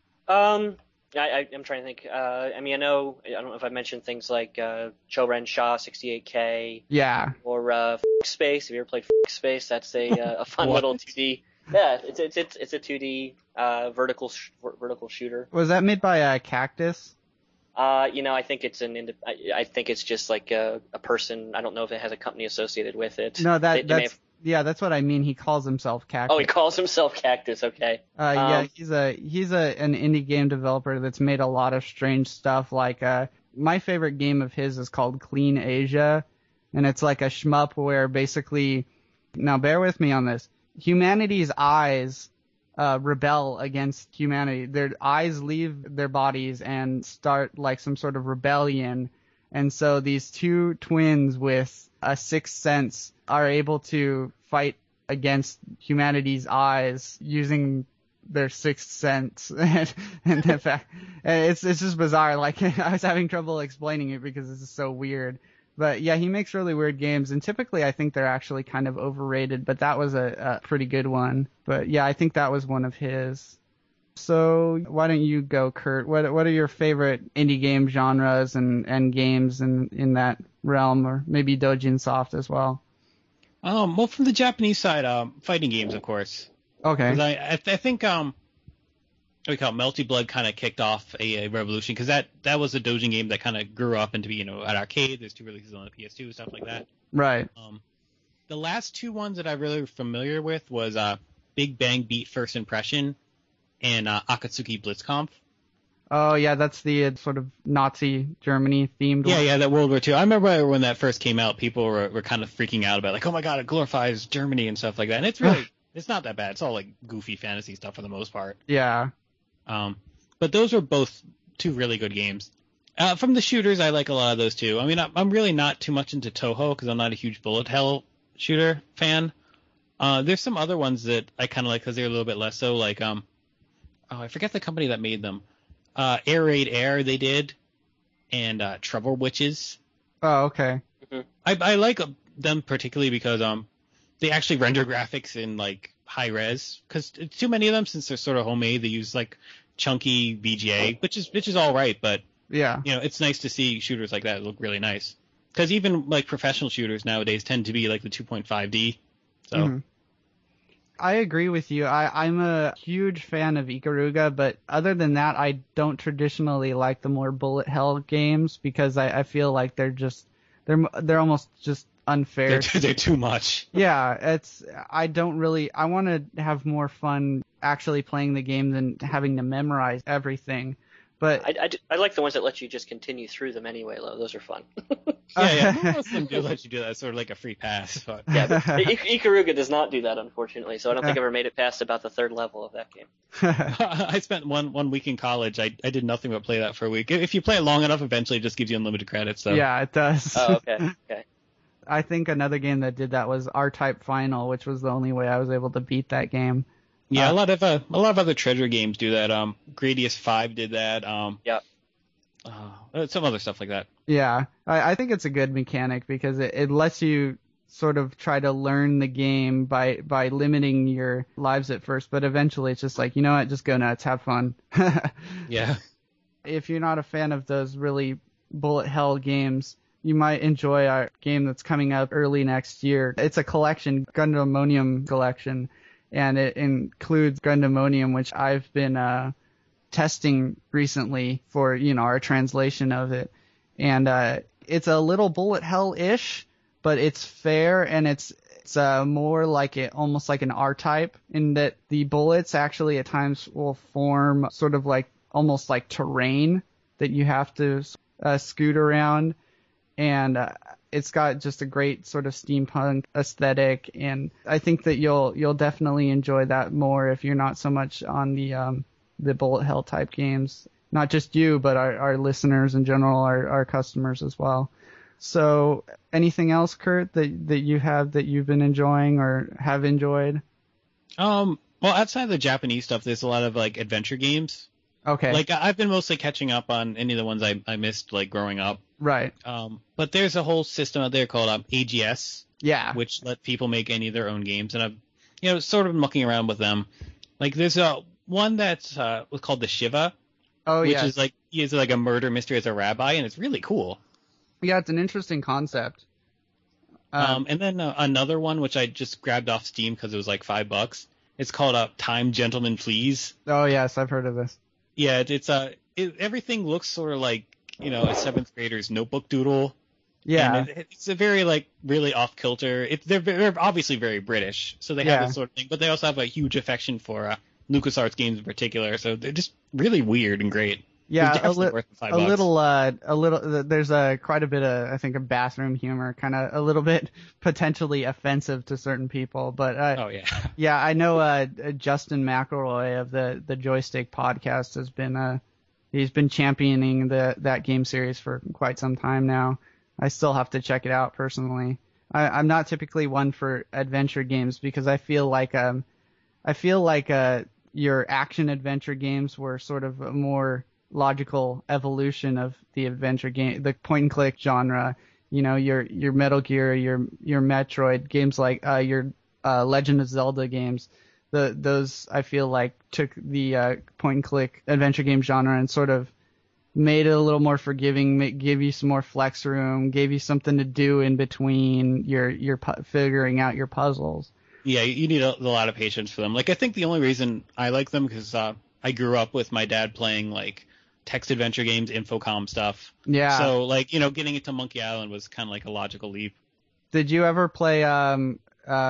Um. I, I, I'm trying to think. Uh, I mean, I know, I don't know if I mentioned things like uh, Choren Sha sixty-eight K. Yeah. Or uh, F- Space. Have you ever played F- Space? That's a uh, a fun little two D. Yeah, it's it's it's it's a two D uh, vertical sh- vertical shooter. Was that made by uh, Cactus? Uh, you know, I think it's an. Ind- I, I think it's just like a, a person. I don't know if it has a company associated with it. No, that they, they that's. Have... Yeah, that's what I mean. He calls himself Cactus. Oh, he calls himself Cactus. Okay. Uh, yeah, um, he's a he's a an indie game developer that's made a lot of strange stuff. Like, uh, my favorite game of his is called Clean Asia, and it's like a shmup where basically, now bear with me on this, humanity's eyes uh, rebel against humanity. Their eyes leave their bodies and start like some sort of rebellion, and so these two twins with a sixth sense are able to fight against humanity's eyes using their sixth sense. and, and the fact, it's it's just bizarre. Like, I was having trouble explaining it because this is so weird. But yeah, he makes really weird games, and typically I think they're actually kind of overrated, but that was a, a pretty good one. But yeah, I think that was one of his. So why don't you go, Kurt? What what are your favorite indie game genres and, and games in, in that realm, or maybe Dojin Soft as well? Um, well, from the Japanese side, um, fighting games, of course. Okay. 'Cause I, I, th- I think um, what we call it, Melty Blood kind of kicked off a, a revolution, because that, that was a Dojin game that kind of grew up into, you know, at arcade. There's two releases on the P S two, stuff like that. Right. Um, the last two ones that I really was familiar with was uh, Big Bang Beat First Impression and uh, Akatsuki Blitzkampf. Oh yeah, that's the uh, sort of Nazi Germany themed Yeah, one. yeah, that World War Two. I remember when that first came out, people were, were kind of freaking out about like, oh my god, it glorifies Germany and stuff like that. And it's really, it's not that bad. It's all like goofy fantasy stuff for the most part. Yeah. Um, but those were both two really good games. Uh, from the shooters, I like a lot of those too. I mean, I'm I'm really not too much into Toho because I'm not a huge bullet hell shooter fan. Uh, there's some other ones that I kind of like because they're a little bit less so. Like, um, oh, I forget the company that made them. Uh, Air Raid Air they did, and uh, Trouble Witches. Oh, okay. Mm-hmm. I I like them particularly because um they actually render graphics in like high res. Because too many of them, since they're sort of homemade, they use like chunky V G A, which is which is all right, but Yeah. you know, it's nice to see shooters like that look really nice. Because even like professional shooters nowadays tend to be like the two point five D. So. Mhm. I agree with you. I, I'm a huge fan of Ikaruga, but other than that, I don't traditionally like the more bullet hell games because I, I feel like they're just they're they're almost just unfair. They're, they're too much. Yeah, it's I don't really I want to have more fun actually playing the game than having to memorize everything. But I, I, I like the ones that let you just continue through them anyway, Lo. Those are fun. Yeah, yeah. Most of them do let you do that. It's sort of like a free pass. But. Yeah, but I- Ikaruga does not do that, unfortunately, so I don't think I ever made it past about the third level of that game. I spent one one week in college. I I did nothing but play that for a week. If you play it long enough, eventually it just gives you unlimited credits. So. Yeah, it does. Oh, okay, okay. I think another game that did that was R-Type Final, which was the only way I was able to beat that game. Yeah, Uh, a lot of uh, a lot of other treasure games do that. Um, Gradius five did that. Um, Yeah. uh, some other stuff like that. Yeah, I, I think it's a good mechanic because it, it lets you sort of try to learn the game by by limiting your lives at first, but eventually it's just like, you know what, just go nuts, have fun. Yeah. If you're not a fan of those really bullet hell games, you might enjoy our game that's coming up early next year. It's a collection, Gundamonium collection, and it includes Gundamonium, which I've been uh, testing recently for, you know, our translation of it. And uh, it's a little bullet hell-ish, but it's fair, and it's it's uh, more like it, almost like an R-type, in that the bullets actually at times will form sort of like almost like terrain that you have to uh, scoot around. And uh, it's got just a great sort of steampunk aesthetic, and I think that you'll you'll definitely enjoy that more if you're not so much on the um, the bullet hell type games. Not just you, but our, our listeners in general, our, our customers as well. So, anything else, Kurt, that that you have that you've been enjoying or have enjoyed? Um. Well, outside of the Japanese stuff, there's a lot of like adventure games. Okay. Like I've been mostly catching up on any of the ones I I missed like growing up. Right. Um. But there's a whole system out there called um, A G S. Yeah. Which let people make any of their own games, and I've, you know, sort of been mucking around with them. Like there's a one that's uh, was called the Shiva, Oh which yeah. is like is like a murder mystery as a rabbi, and it's really cool. Yeah, it's an interesting concept. Um, Um, and then uh, another one which I just grabbed off Steam because it was like five bucks. It's called uh, Time Gentlemen Please. oh yes, I've heard of this. Yeah, it, it's uh, it, everything looks sort of like, you know, a seventh grader's notebook doodle. Yeah. And it, it's a very like really off kilter. It, they're they're obviously very British, so they have Yeah. this sort of thing, but they also have a huge affection for uh, LucasArts games in particular. So they're just really weird and great. Yeah, It's a, definitely li- worth the five a bucks. little, uh, a little. There's a quite a bit of, I think, a bathroom humor, kind of a little bit potentially offensive to certain people. But uh, Oh yeah. yeah, I know uh, Justin McElroy of the the Joystick Podcast has been uh, he's been championing the that game series for quite some time now. I still have to check it out personally. I, I'm not typically one for adventure games because I feel like um, I feel like uh, your action adventure games were sort of a more logical evolution of the adventure game, the point and click genre. You know, your your Metal Gear, your your Metroid games, like uh, your uh, Legend of Zelda games. The those I feel like took the uh, point and click adventure game genre and sort of made it a little more forgiving, make, give you some more flex room, gave you something to do in between your your pu- figuring out your puzzles. Yeah, you need a, a lot of patience for them. Like, I think the only reason I like them because uh, I grew up with my dad playing like text adventure games, Infocom stuff. Yeah. So, like, you know, getting into Monkey Island was kind of like a logical leap. Did you ever play um um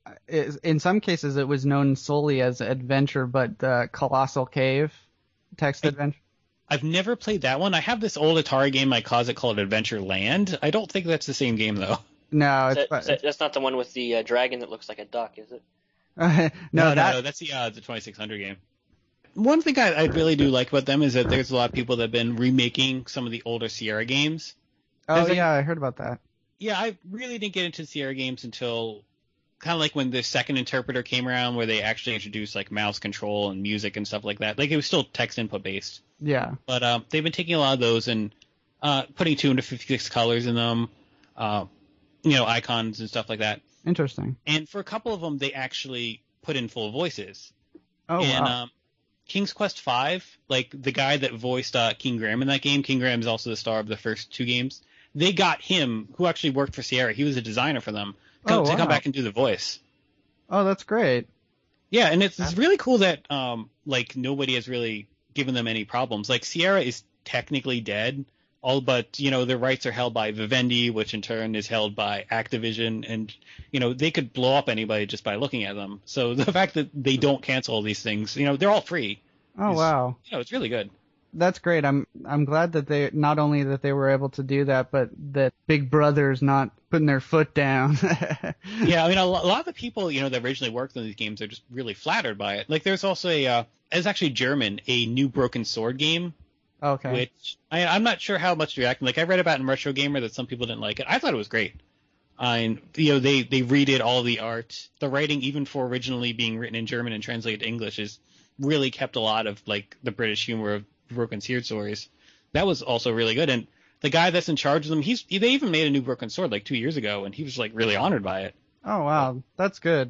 it, in some cases it was known solely as adventure, but uh, Colossal Cave text I, adventure. I've never played that one. I have this old Atari game in my closet called Adventure Land. I don't think that's the same game though. No, Is it's, that, is that, that's not the one with the uh, dragon that looks like a duck, is it? no, no, no, that, no, that's the uh, the twenty-six hundred game. One thing I, I really do like about them is that there's a lot of people that have been remaking some of the older Sierra games. Oh There's yeah, a- I heard about that. Yeah, I really didn't get into Sierra games until kind of like when the second interpreter came around, where they actually introduced like mouse control and music and stuff like that. Like it was still text input based, Yeah. but um, they've been taking a lot of those and uh, putting two hundred fifty-six colors in them, uh, you know, icons and stuff like that. Interesting. And for a couple of them, they actually put in full voices. Oh and, wow. Um, King's Quest five, like the guy that voiced uh, King Graham in that game, King Graham is also the star of the first two games. They got him, who actually worked for Sierra. He was a designer for them, come, Oh, to wow. come back and do the voice. Oh, that's great. Yeah, and it's, it's really cool that um like nobody has really given them any problems. Like Sierra is technically dead, all but you know their rights are held by Vivendi, which in turn is held by Activision, and you know they could blow up anybody just by looking at them. So the fact that they don't cancel all these things, you know, they're all free. Oh is- wow. You know, it's really good. That's great. I'm I'm glad that they not only that they were able to do that, but that Big Brother's not putting their foot down. Yeah, I mean, a lo- a lot of the people, you know, that originally worked on these games are just really flattered by it. Like, there's also a, uh, it's actually German, a New Broken Sword game, Okay. which I, I'm not sure how much to react. Like, I read about in Retro Gamer that some people didn't like it. I thought it was great. Uh, and, you know, they, they redid all the art. The writing, even for originally being written in German and translated to English, is really kept a lot of, like, the British humor of Broken Sword stories. That was also really good. And the guy that's in charge of them, he's they even made a new Broken Sword like two years ago, and he was like really honored by it. Oh wow, that's good.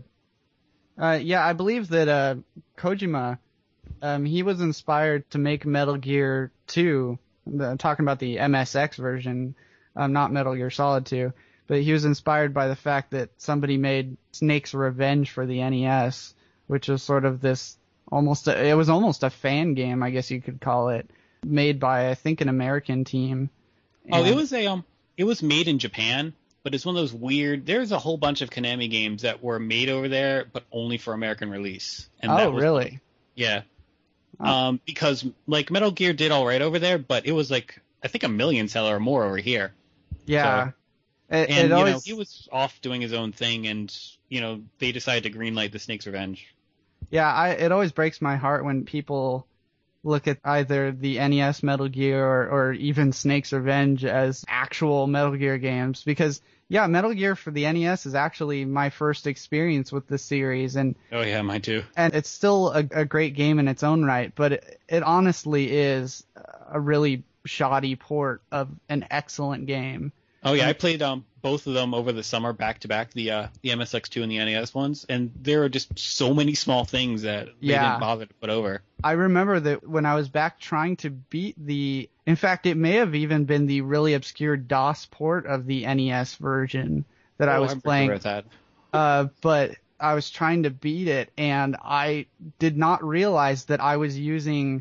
Uh, yeah, I believe that uh, Kojima, um, he was inspired to make Metal Gear two. The, talking about the M S X version, um, not Metal Gear Solid two, but he was inspired by the fact that somebody made Snake's Revenge for the N E S, which was sort of this almost a, it was almost a fan game, I guess you could call it, made by I think an American team. Oh, it And- was a um, it was made in Japan, but it's one of those weird. There's a whole bunch of Konami games that were made over there, but only for American release. And Oh that was really? Yeah. Oh. Um, because like Metal Gear did all right over there, but it was like I think a million seller or more over here. Yeah. It, And it you know always he was off doing his own thing, and you know they decided to greenlight the Snake's Revenge. Yeah, I, it always breaks my heart when people look at either the N E S Metal Gear or, or even Snake's Revenge as actual Metal Gear games, because yeah, Metal Gear for the N E S is actually my first experience with the series, and Oh yeah, mine too. and it's still a, a great game in its own right, but it, it honestly is a really shoddy port of an excellent game. Oh yeah, I played um both of them over the summer back to back, the uh the M S X two and the N E S ones, and there are just so many small things that they Yeah. didn't bother to put over. I remember that when I was back trying to beat the, in fact, it may have even been the really obscure DOS port of the N E S version that I Oh, was I'm playing. with that. Uh, but I was trying to beat it, and I did not realize that I was using.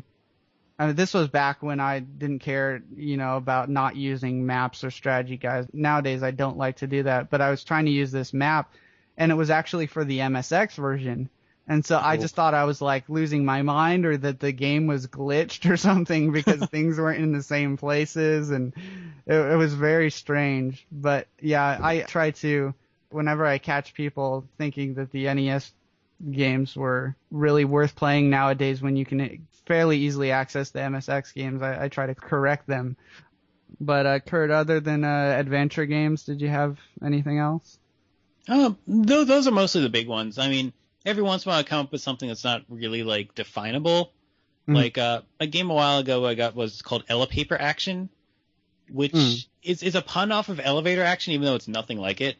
I mean, this was back when I didn't care, you know, about not using maps or strategy guides. Nowadays, I don't like to do that, but I was trying to use this map, and it was actually for the M S X version. And so I Cool. just thought I was like losing my mind, or that the game was glitched or something, because things weren't in the same places, and it, it was very strange. But yeah, I try to, whenever I catch people thinking that the N E S games were really worth playing nowadays when you can fairly easily access the M S X games, I, I try to correct them. But uh, Kurt, other than uh, adventure games, did you have anything else? Um, th- those are mostly the big ones. I mean, every once in a while I come up with something that's not really like definable. Mm. Like uh, a game a while ago I got was called Elepaper Action, which Mm. is is a pun off of Elevator Action, even though it's nothing like it.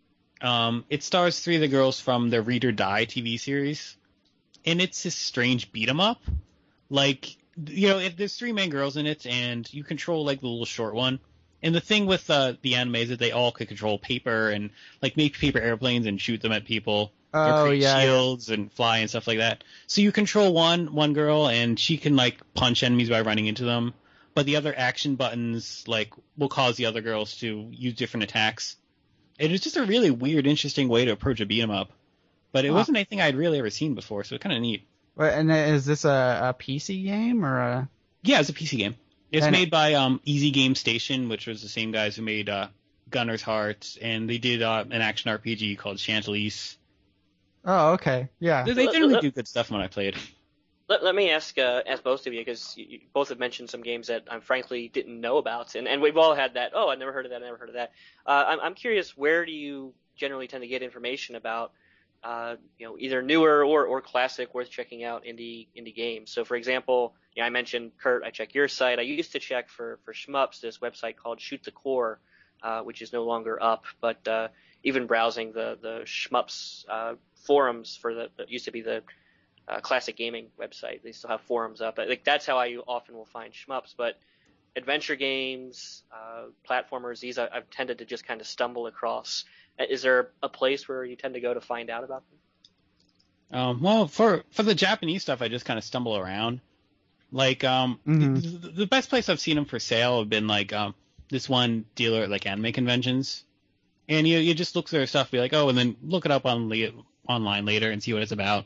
Um, it stars three of the girls from the Read or Die T V series, and it's this strange beat 'em up. Like, you know, if there's three main girls in it, and you control like the little short one. And the thing with uh, the anime is that they all could control paper and like make paper airplanes and shoot them at people. Or Oh create yeah, yeah. shields and fly and stuff like that. So you control one one girl, and she can like punch enemies by running into them. But the other action buttons like will cause the other girls to use different attacks. And it's just a really weird, interesting way to approach a beat 'em up. but it Huh. wasn't anything I'd really ever seen before, so it's kind of neat. Wait, and is this a, a P C game or a? Yeah, it's a P C game. It's And- made by um, Easy Game Station, which was the same guys who made uh, Gunner's Heart, and they did uh, an action R P G called Chantilly's. Oh, okay, yeah. They, they generally do good stuff when I played. Let, let me ask uh, ask both of you, because you, you both have mentioned some games that I frankly didn't know about, and, and we've all had that. Oh, I never heard of that. I never heard of that. Uh, I'm I'm curious, where do you generally tend to get information about, uh, you know, either newer or, or classic, worth checking out indie indie games? So, for example, you know, I mentioned Kurt. I check your site. I used to check for for Shmups, this website called Shoot the Core, uh, which is no longer up. But uh, even browsing the the Shmups uh, forums for the that used to be the Uh, classic gaming website. They still have forums up. Like that's how I often will find shmups. But adventure games, uh, platformers, these I, I've tended to just kind of stumble across. Is there a place where you tend to go to find out about them? Um, well, for for the Japanese stuff, I just kind of stumble around. Like, um, Mhm. the, the best place I've seen them for sale have been like um this one dealer at like anime conventions, and you you just look through their stuff, be like, oh, and then look it up on le- online later and see what it's about.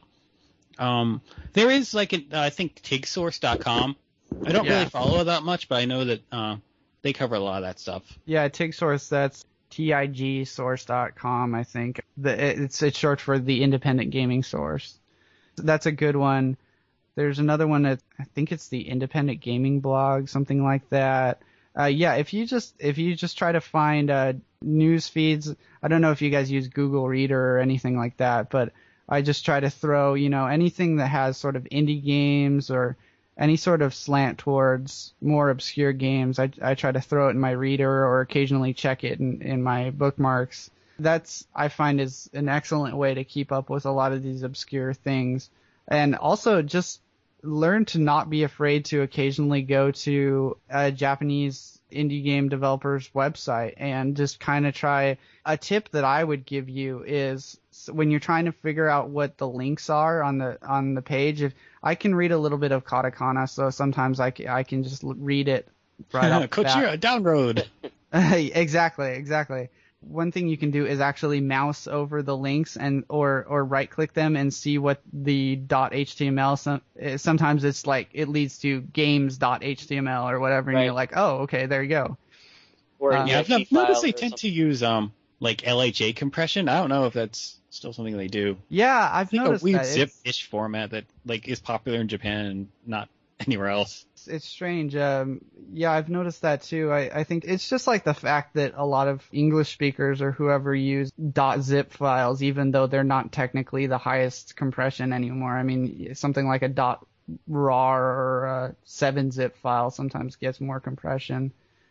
Um, there is like an, uh, I think tig source dot com. I don't Yeah. really follow it that much, but I know that uh, they cover a lot of that stuff. Yeah, TigSource, that's T I G source dot com, I think. The, it's, it's short for the Independent Gaming Source. That's a good one. There's another one that I think it's the Independent Gaming Blog, something like that. Uh, yeah, if you just if you just try to find uh, news feeds, I don't know if you guys use Google Reader or anything like that, but I just try to throw, you know, anything that has sort of indie games or any sort of slant towards more obscure games. I, I try to throw it in my reader or occasionally check it in, in my bookmarks. That's, I find, is an excellent way to keep up with a lot of these obscure things. And also just learn to not be afraid to occasionally go to a Japanese indie game developer's website and just kind of try. A tip that I would give you is when you're trying to figure out what the links are on the on the page, if I can read a little bit of katakana, so sometimes I can, I can just l- read it right off the bat. Kochira, down road. Exactly, exactly. One thing you can do is actually mouse over the links and or or right click them and see what the .html. Some, sometimes it's like it leads to games.html or whatever, and Right. you're like, oh, okay, there you go. Or Uh, an Yeah, I've E X E I've noticed file they or tend something? to use um like L H A compression. I don't know if that's still something they do. Yeah, I've It's like a noticed weird that. It's- zip-ish format that like is popular in Japan and not anywhere else. It's, it's strange. Um, yeah, I've noticed that too. I, I think it's just like the fact that a lot of English speakers or whoever use .zip files, even though they're not technically the highest compression anymore. I mean, something like a .rar or a seven zip file sometimes gets more compression.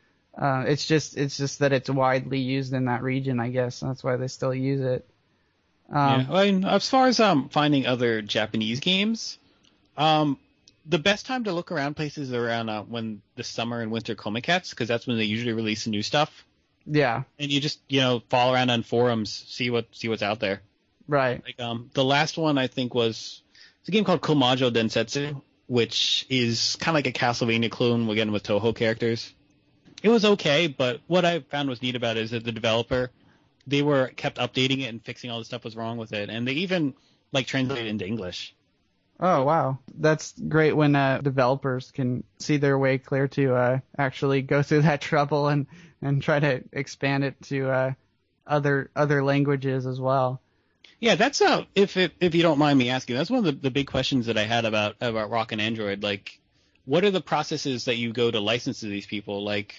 Uh, it's just it's just that it's widely used in that region, I guess. That's why they still use it. Um, Yeah, I mean, as far as um finding other Japanese games, um the best time to look around places are around uh, when the summer and winter Komikats, because that's when they usually release new stuff. yeah, And you just you know follow around on forums, see what see what's out there. right. Like um the last one I think was it's a game called Komajo Densetsu, which is kind of like a Castlevania clone again with Toho characters. It was okay, but what I found was neat about it is that the developer, they were kept updating it and fixing all the stuff was wrong with it, and they even like translated it into English. Oh, wow. That's great when uh, developers can see their way clear to uh, actually go through that trouble and, and try to expand it to uh, other other languages as well. Yeah, that's uh if if, if you don't mind me asking, that's one of the, the big questions that I had about about Rock and Android. Like, what are the processes that you go to license to these people? Like,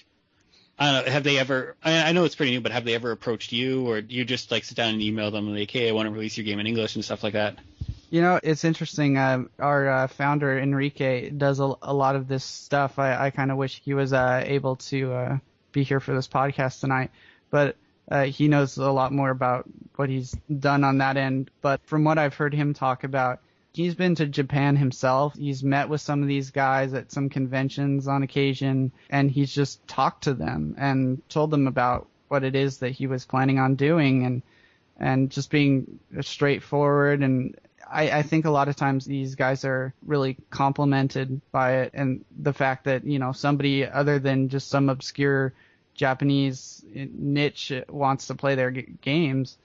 I don't know, have they ever? I, I know it's pretty new, but have they ever approached you, or do you just like sit down and email them like, hey, I want to release your game in English and stuff like that? You know, it's interesting. Uh, our uh, founder, Enrique, does a, a lot of this stuff. I, I kind of wish he was uh, able to uh, be here for this podcast tonight. But uh, he knows a lot more about what he's done on that end. But from what I've heard him talk about, he's been to Japan himself. He's met with some of these guys at some conventions on occasion, and he's just talked to them and told them about what it is that he was planning on doing and and just being straightforward. And I, I think a lot of times these guys are really complimented by it and the fact that, you know, somebody other than just some obscure Japanese niche wants to play their g- games.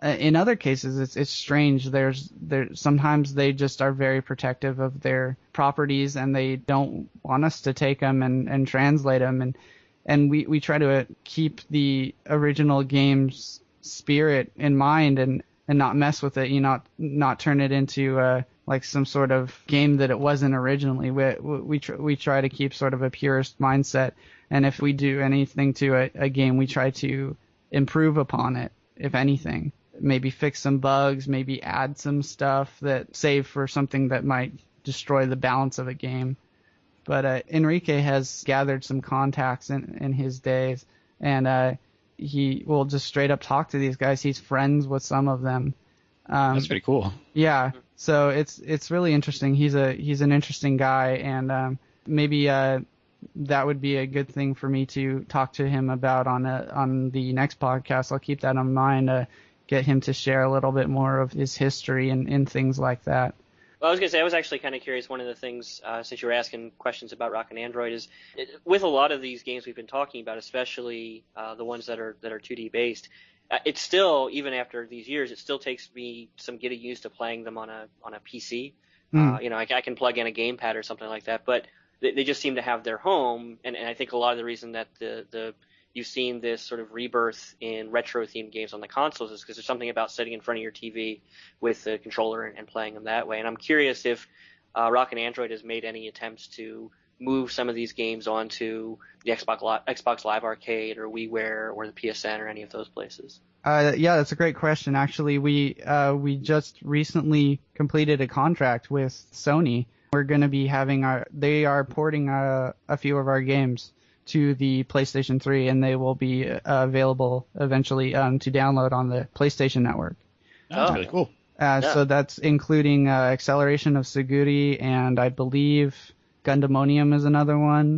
in other cases, it's it's strange. There's there sometimes they just are very protective of their properties and they don't want us to take them and, and translate them. And and we, we try to keep the original game's spirit in mind and, and not mess with it. You know, not not turn it into uh, like some sort of game that it wasn't originally. We we tr- we try to keep sort of a purist mindset. And if we do anything to a, a game, we try to improve upon it, if anything. Maybe fix some bugs, maybe add some stuff that save for something that might destroy the balance of a game. But uh, Enrique has gathered some contacts in, in his days, and uh, he will just straight up talk to these guys. He's friends with some of them. Um, That's pretty cool. Yeah, so it's it's really interesting. He's a he's an interesting guy, and um, maybe uh, that would be a good thing for me to talk to him about on a, on the next podcast. I'll keep that in mind. Uh, get him to share a little bit more of his history and, and things like that. Well, I was going to say, I was actually kind of curious. One of the things, uh, since you were asking questions about Rocket Android, is it, with a lot of these games we've been talking about, especially uh, the ones that are that are two D based, uh, it's still, even after these years, it still takes me some getting used to playing them on a on a P C. Mm. Uh, you know, I, I can plug in a gamepad or something like that, but they, they just seem to have their home. And, and I think a lot of the reason that the the you've seen this sort of rebirth in retro-themed games on the consoles is because there's something about sitting in front of your T V with the controller and, and playing them that way. And I'm curious if uh, Rocket Android has made any attempts to move some of these games onto the Xbox Live, Xbox Live Arcade or WiiWare or the P S N or any of those places. Uh, yeah, that's a great question. Actually, we uh, we just recently completed a contract with Sony. We're going to be having our they are porting uh, a few of our games to the PlayStation three, and they will be uh, available eventually um, to download on the PlayStation Network. That's oh. really cool. Uh, yeah. So that's including uh, Acceleration of Suguri, and I believe Gundamonium is another one.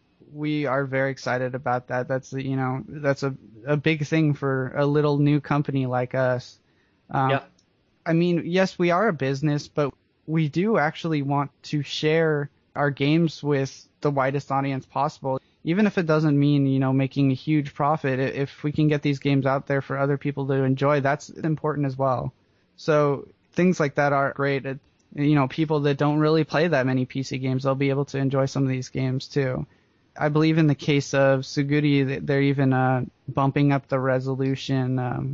We are very excited about that. That's you know that's a a big thing for a little new company like us. Um, yeah. I mean, yes, we are a business, but we do actually want to share our games with the widest audience possible. Even if it doesn't mean, you know, making a huge profit, if we can get these games out there for other people to enjoy, that's important as well. So things like that are great. It, you know, people that don't really play that many P C games, they'll be able to enjoy some of these games too. I believe in the case of Suguri, they're even uh, bumping up the resolution. Um,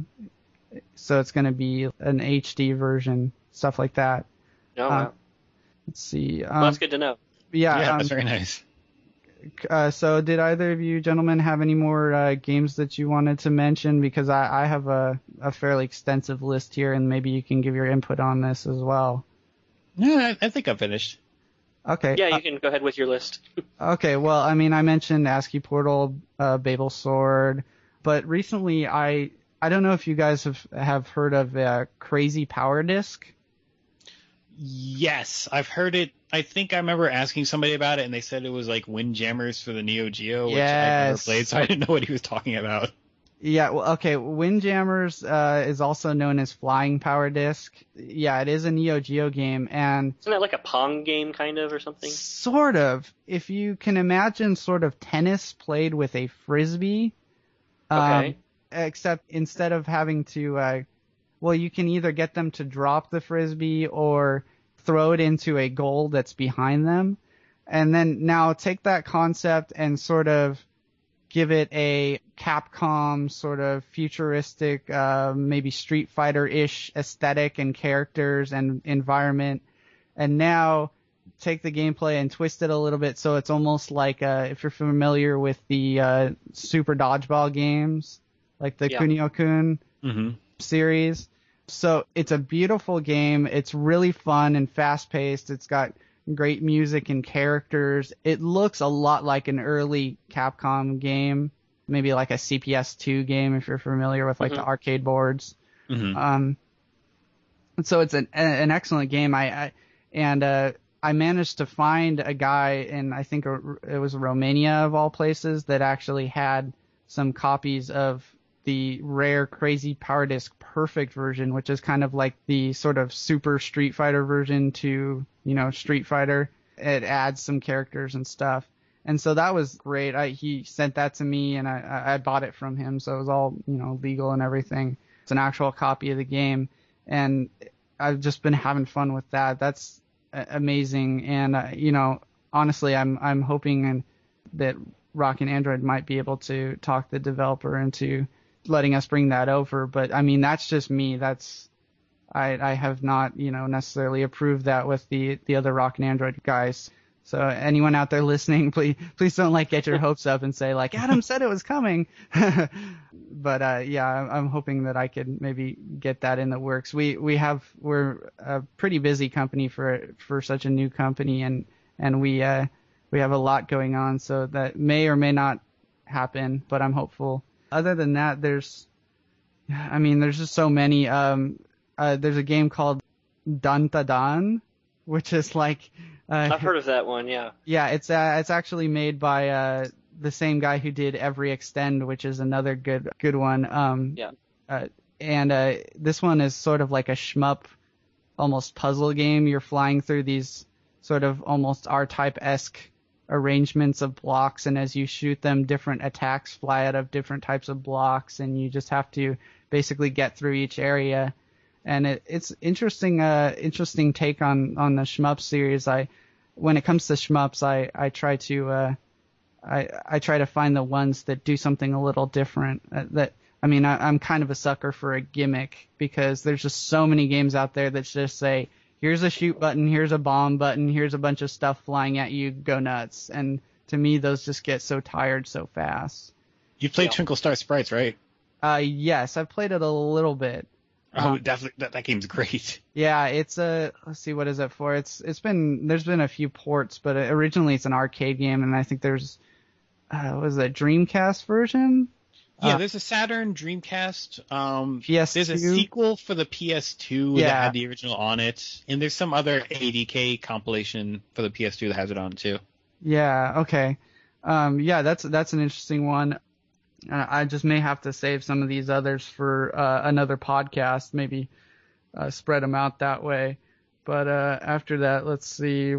so it's going to be an H D version, stuff like that. Oh, wow. Uh, let's see. Um, well, that's good to know. Yeah, yeah um, that's very nice. Uh, so did either of you gentlemen have any more uh, games that you wanted to mention? Because I, I have a, a fairly extensive list here, and maybe you can give your input on this as well. Yeah, I, I think I'm finished. Okay. Yeah, you uh, can go ahead with your list. Okay, well, I mean, I mentioned ASCII Portal, uh, Babel Sword, but recently I I don't know if you guys have, have heard of uh, Crazy Power Disc. Yes, I've heard it. I think I remember asking somebody about it, and they said it was like Windjammers for the Neo Geo, which Yes. I've never played, so I didn't know what he was talking about. Yeah, well, okay, Windjammers uh, is also known as Flying Power Disc. Yeah, it is a Neo Geo game, and... Isn't that like a Pong game, kind of, or something? Sort of. If you can imagine sort of tennis played with a Frisbee. Okay. Um, except instead of having to... Uh, well, you can either get them to drop the Frisbee or throw it into a goal that's behind them. And then now take that concept and sort of give it a Capcom sort of futuristic, uh, maybe Street Fighter-ish aesthetic and characters and environment. And now take the gameplay and twist it a little bit so it's almost like, uh, if you're familiar with the uh, Super Dodgeball games, like the Yeah. Kunio-kun Mm-hmm. series. So it's a beautiful game. It's really fun and fast-paced. It's got great music and characters. It looks a lot like an early Capcom game, maybe like a C P S two game if you're familiar with like Mm-hmm. the arcade boards. Mm-hmm. Um, so it's an an excellent game. I, I and uh, I managed to find a guy in I think it was Romania of all places that actually had some copies of the rare Crazy Power Disc Perfect version, which is kind of like the sort of Super Street Fighter version to, you know, Street Fighter. It adds some characters and stuff. And so that was great. I, he sent that to me and I, I bought it from him. So it was all, you know, legal and everything. It's an actual copy of the game, and I've just been having fun with that. That's amazing, and uh, you know, honestly, I'm I'm hoping and that Rockin' Android might be able to talk the developer into letting us bring that over. But I mean, that's just me. That's I I have not, you know, necessarily approved that with the the other Rockin' Android guys. So anyone out there listening, please please don't like get your hopes up and say like Adam said it was coming. But uh, yeah, I'm hoping that I could maybe get that in the works. We we have we're a pretty busy company for for such a new company, and and we uh we have a lot going on, so that may or may not happen. But I'm hopeful. Other than that, there's I mean there's just so many. Um, uh, there's a game called Dan Ta Dan, which is like. Uh, I've heard of that one, yeah. Yeah, it's uh, it's actually made by uh, the same guy who did Every Extend, which is another good good one. Um, yeah. Uh, and uh, this one is sort of like a shmup, almost puzzle game. You're flying through these sort of almost R-Type-esque arrangements of blocks, and as you shoot them, different attacks fly out of different types of blocks, and you just have to basically get through each area. And it, it's interesting, uh, interesting take on, on the shmup series. I, when it comes to shmups, I, I try to, uh, I, I try to find the ones that do something a little different. Uh, that, I mean, I, I'm kind of a sucker for a gimmick, because there's just so many games out there that just say, here's a shoot button, here's a bomb button, here's a bunch of stuff flying at you, go nuts. And to me, those just get so tired so fast. You played Yeah. Twinkle Star Sprites, right? Uh, yes, I've played it a little bit. Oh, Um, definitely. That, that game's great. Yeah, it's a, let's see, what is it for? It's, it's been, there's been a few ports, but originally it's an arcade game, and I think there's, uh, what is it, Dreamcast version? Yeah, Uh, there's a Saturn, Dreamcast. Um, P S two? There's a sequel for the P S two Yeah. that had the original on it, and there's some other A D K compilation for the P S two that has it on too. Yeah, okay. Um, yeah, that's, that's an interesting one. Uh, I just may have to save some of these others for, uh, another podcast, maybe, uh, spread them out that way. But, uh, after that, let's see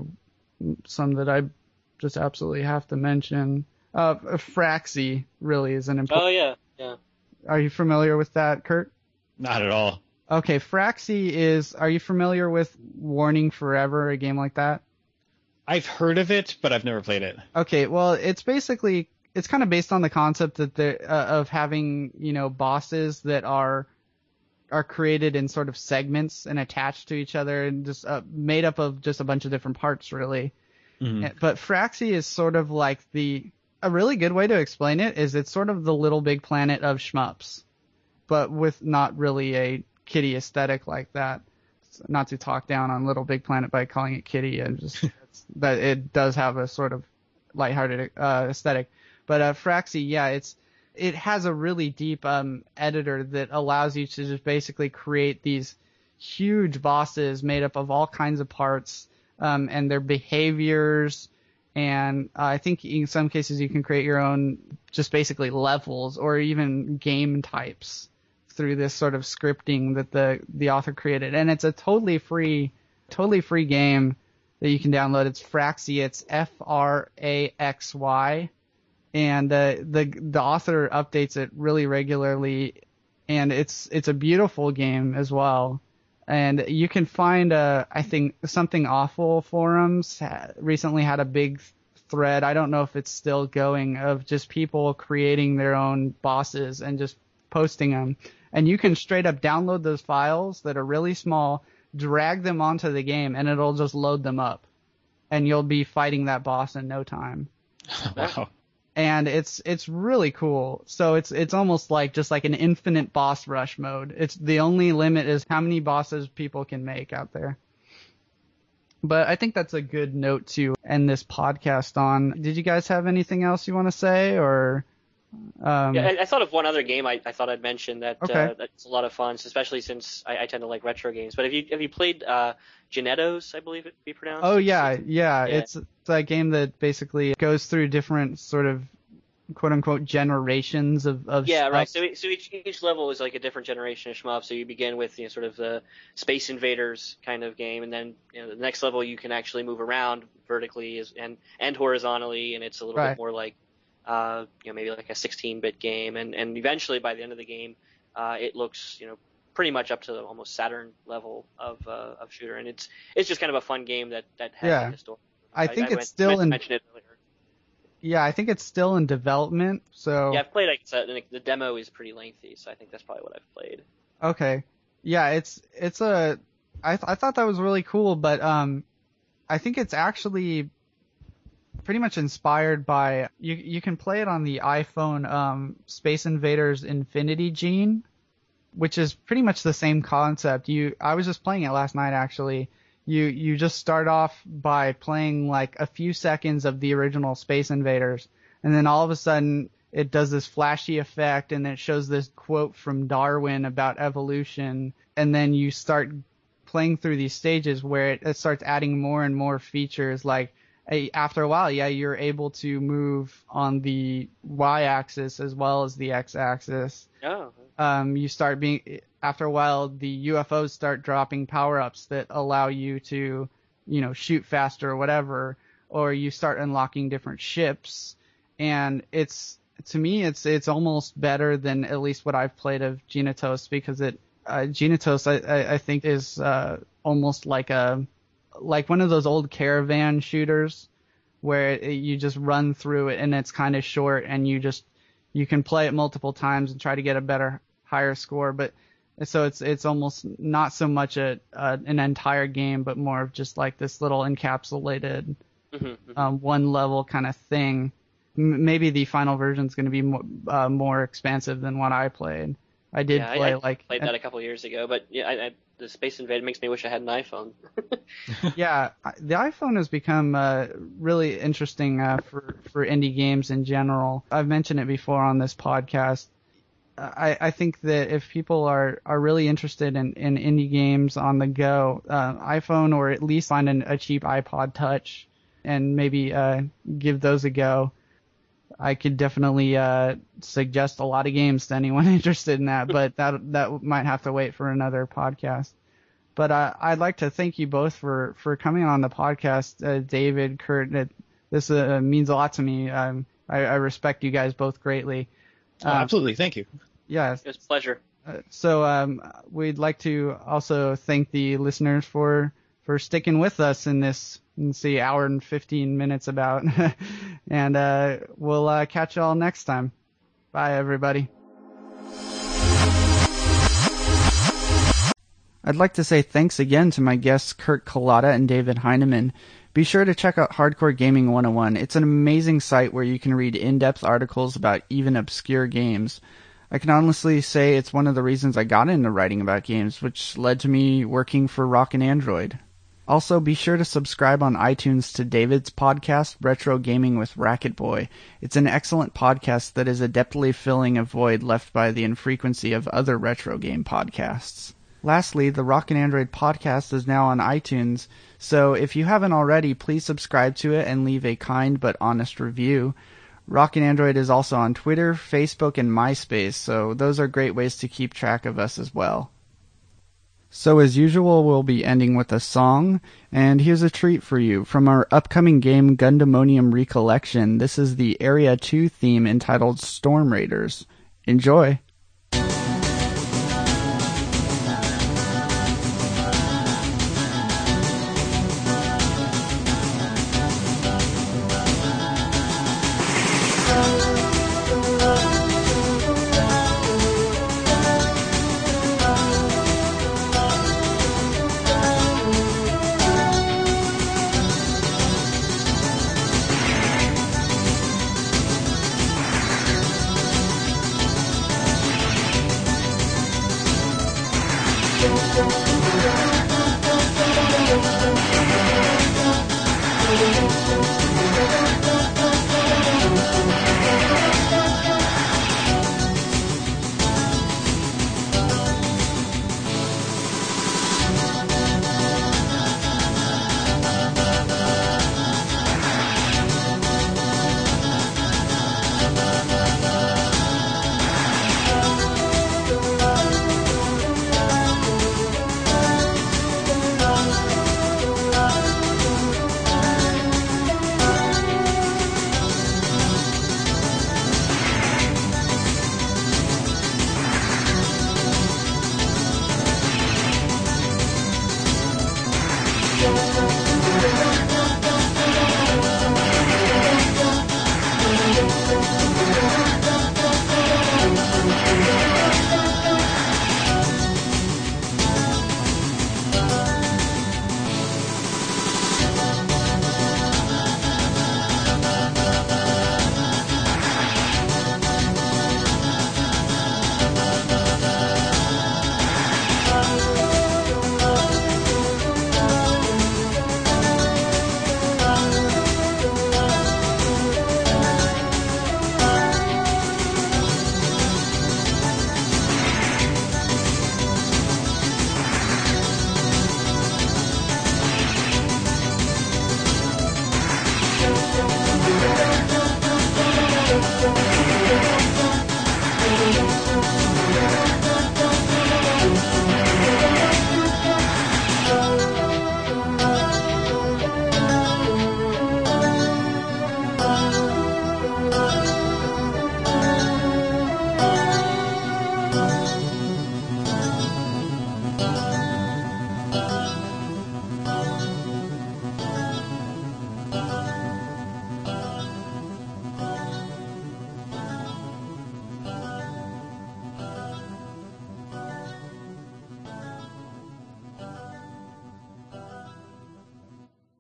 some that I just absolutely have to mention. Uh, Fraxi really is an important. Oh, yeah, yeah. Are you familiar with that, Kurt? Not at all. Okay, Fraxi is, are you familiar with Warning Forever, a game like that? I've heard of it, but I've never played it. Okay, well, it's basically, it's kind of based on the concept that the, uh, of having, you know, bosses that are, are created in sort of segments and attached to each other and just uh, made up of just a bunch of different parts, really. Mm-hmm. But Fraxi is sort of like the, a really good way to explain it is it's sort of the Little Big Planet of shmups, but with not really a kiddie aesthetic like that. Not to talk down on Little Big Planet by calling it kiddie, and just that it does have a sort of lighthearted uh, aesthetic. But uh, Fraxi, yeah, it's it has a really deep um, editor that allows you to just basically create these huge bosses made up of all kinds of parts, um, and their behaviors. And uh, I think in some cases you can create your own just basically levels or even game types through this sort of scripting that the, the author created. And it's a totally free, totally free game that you can download. It's Fraxy. It's F R A X Y. And uh, the the author updates it really regularly. And it's it's a beautiful game as well. And you can find, uh, I think, Something Awful forums recently had a big thread. I don't know if it's still going, of just people creating their own bosses and just posting them. And you can straight up download those files that are really small, drag them onto the game, and it'll just load them up. And you'll be fighting that boss in no time. Wow. And it's it's really cool. So it's it's almost like just like an infinite boss rush mode. It's the only limit is how many bosses people can make out there. But I think that's a good note to end this podcast on. Did you guys have anything else you want to say, or? Um, Yeah, I, I thought of one other game I, I thought I'd mention that Okay. uh, that's a lot of fun, especially since I, I tend to like retro games. But have you have you played uh, Genettos, I believe it be pronounced? Oh It's- yeah, it's- yeah, yeah. It's, it's a game that basically goes through different sort of quote unquote generations of of Yeah, right. shmups. So, so each each level is like a different generation of shmup. So you begin with you know sort of the Space Invaders kind of game, and then you know the next level you can actually move around vertically is, and and horizontally, and it's a little Right. bit more like uh you know maybe like a sixteen bit game, and and eventually by the end of the game Uh, it looks, you know, pretty much up to the almost Saturn level of uh, of shooter, and it's it's just kind of a fun game that that has Yeah. a history. I think I, it's still in. mentioned it earlier. Yeah, I think it's still in development. So Yeah, I've played. Like, so the demo is pretty lengthy, so I think that's probably what I've played. Okay. Yeah, it's it's a. I th- I thought that was really cool, but um, I think it's actually pretty much inspired by you. You can play it on the iPhone. Um, Space Invaders Infinity Gene, which is pretty much the same concept. You, I was just playing it last night actually. You you just start off by playing like a few seconds of the original Space Invaders, and then all of a sudden it does this flashy effect, and it shows this quote from Darwin about evolution, and then you start playing through these stages where it, it starts adding more and more features. Like a, after a while, yeah, you're able to move on the y-axis as well as the x-axis. Oh. Um, you start being after a while, the U F Os start dropping power-ups that allow you to, you know, shoot faster or whatever, or you start unlocking different ships, and it's to me it's it's almost better than at least what I've played of Genetos, because it uh, Genetos I, I I think is uh, almost like a like one of those old caravan shooters where it, you just run through it and it's kind of short, and you just you can play it multiple times and try to get a better higher score, but so it's it's almost not so much a, a an entire game, but more of just like this little encapsulated mm-hmm, mm-hmm. Um, one level kind of thing. M- maybe the final version is going to be more, uh, more expansive than what I played. I did yeah, play I, I like played that a couple of years ago, but yeah, I, I, the Space Invaders makes me wish I had an iPhone. Yeah, the iPhone has become uh, really interesting uh, for for indie games in general. I've mentioned it before on this podcast. I, I think that if people are, are really interested in, in indie games on the go, uh, iPhone, or at least find an, a cheap iPod Touch and maybe uh, give those a go. I could definitely uh, suggest a lot of games to anyone interested in that, but that that might have to wait for another podcast. But uh, I'd like to thank you both for, for coming on the podcast, uh, David, Kurt. It, this uh, means a lot to me. Um, I, I respect you guys both greatly. Oh, absolutely. Thank you. Yes. It was a pleasure. Uh, so um, we'd like to also thank the listeners for, for sticking with us in this, let's see, hour and fifteen minutes about. And uh, we'll uh, catch you all next time. Bye, everybody. I'd like to say thanks again to my guests Kurt Kalata and David Heineman. Be sure to check out Hardcore Gaming one oh one. It's an amazing site where you can read in-depth articles about even obscure games. I can honestly say it's one of the reasons I got into writing about games, which led to me working for Rockin' Android. Also, be sure to subscribe on iTunes to David's podcast, Retro Gaming with Racket Boy. It's an excellent podcast that is adeptly filling a void left by the infrequency of other retro game podcasts. Lastly, the Rockin' Android podcast is now on iTunes, so if you haven't already, please subscribe to it and leave a kind but honest review. Rockin' Android is also on Twitter, Facebook, and MySpace, so those are great ways to keep track of us as well. So as usual, we'll be ending with a song, and here's a treat for you. From our upcoming game Gundamonium Recollection, this is the Area two theme entitled Storm Raiders. Enjoy! Thank you.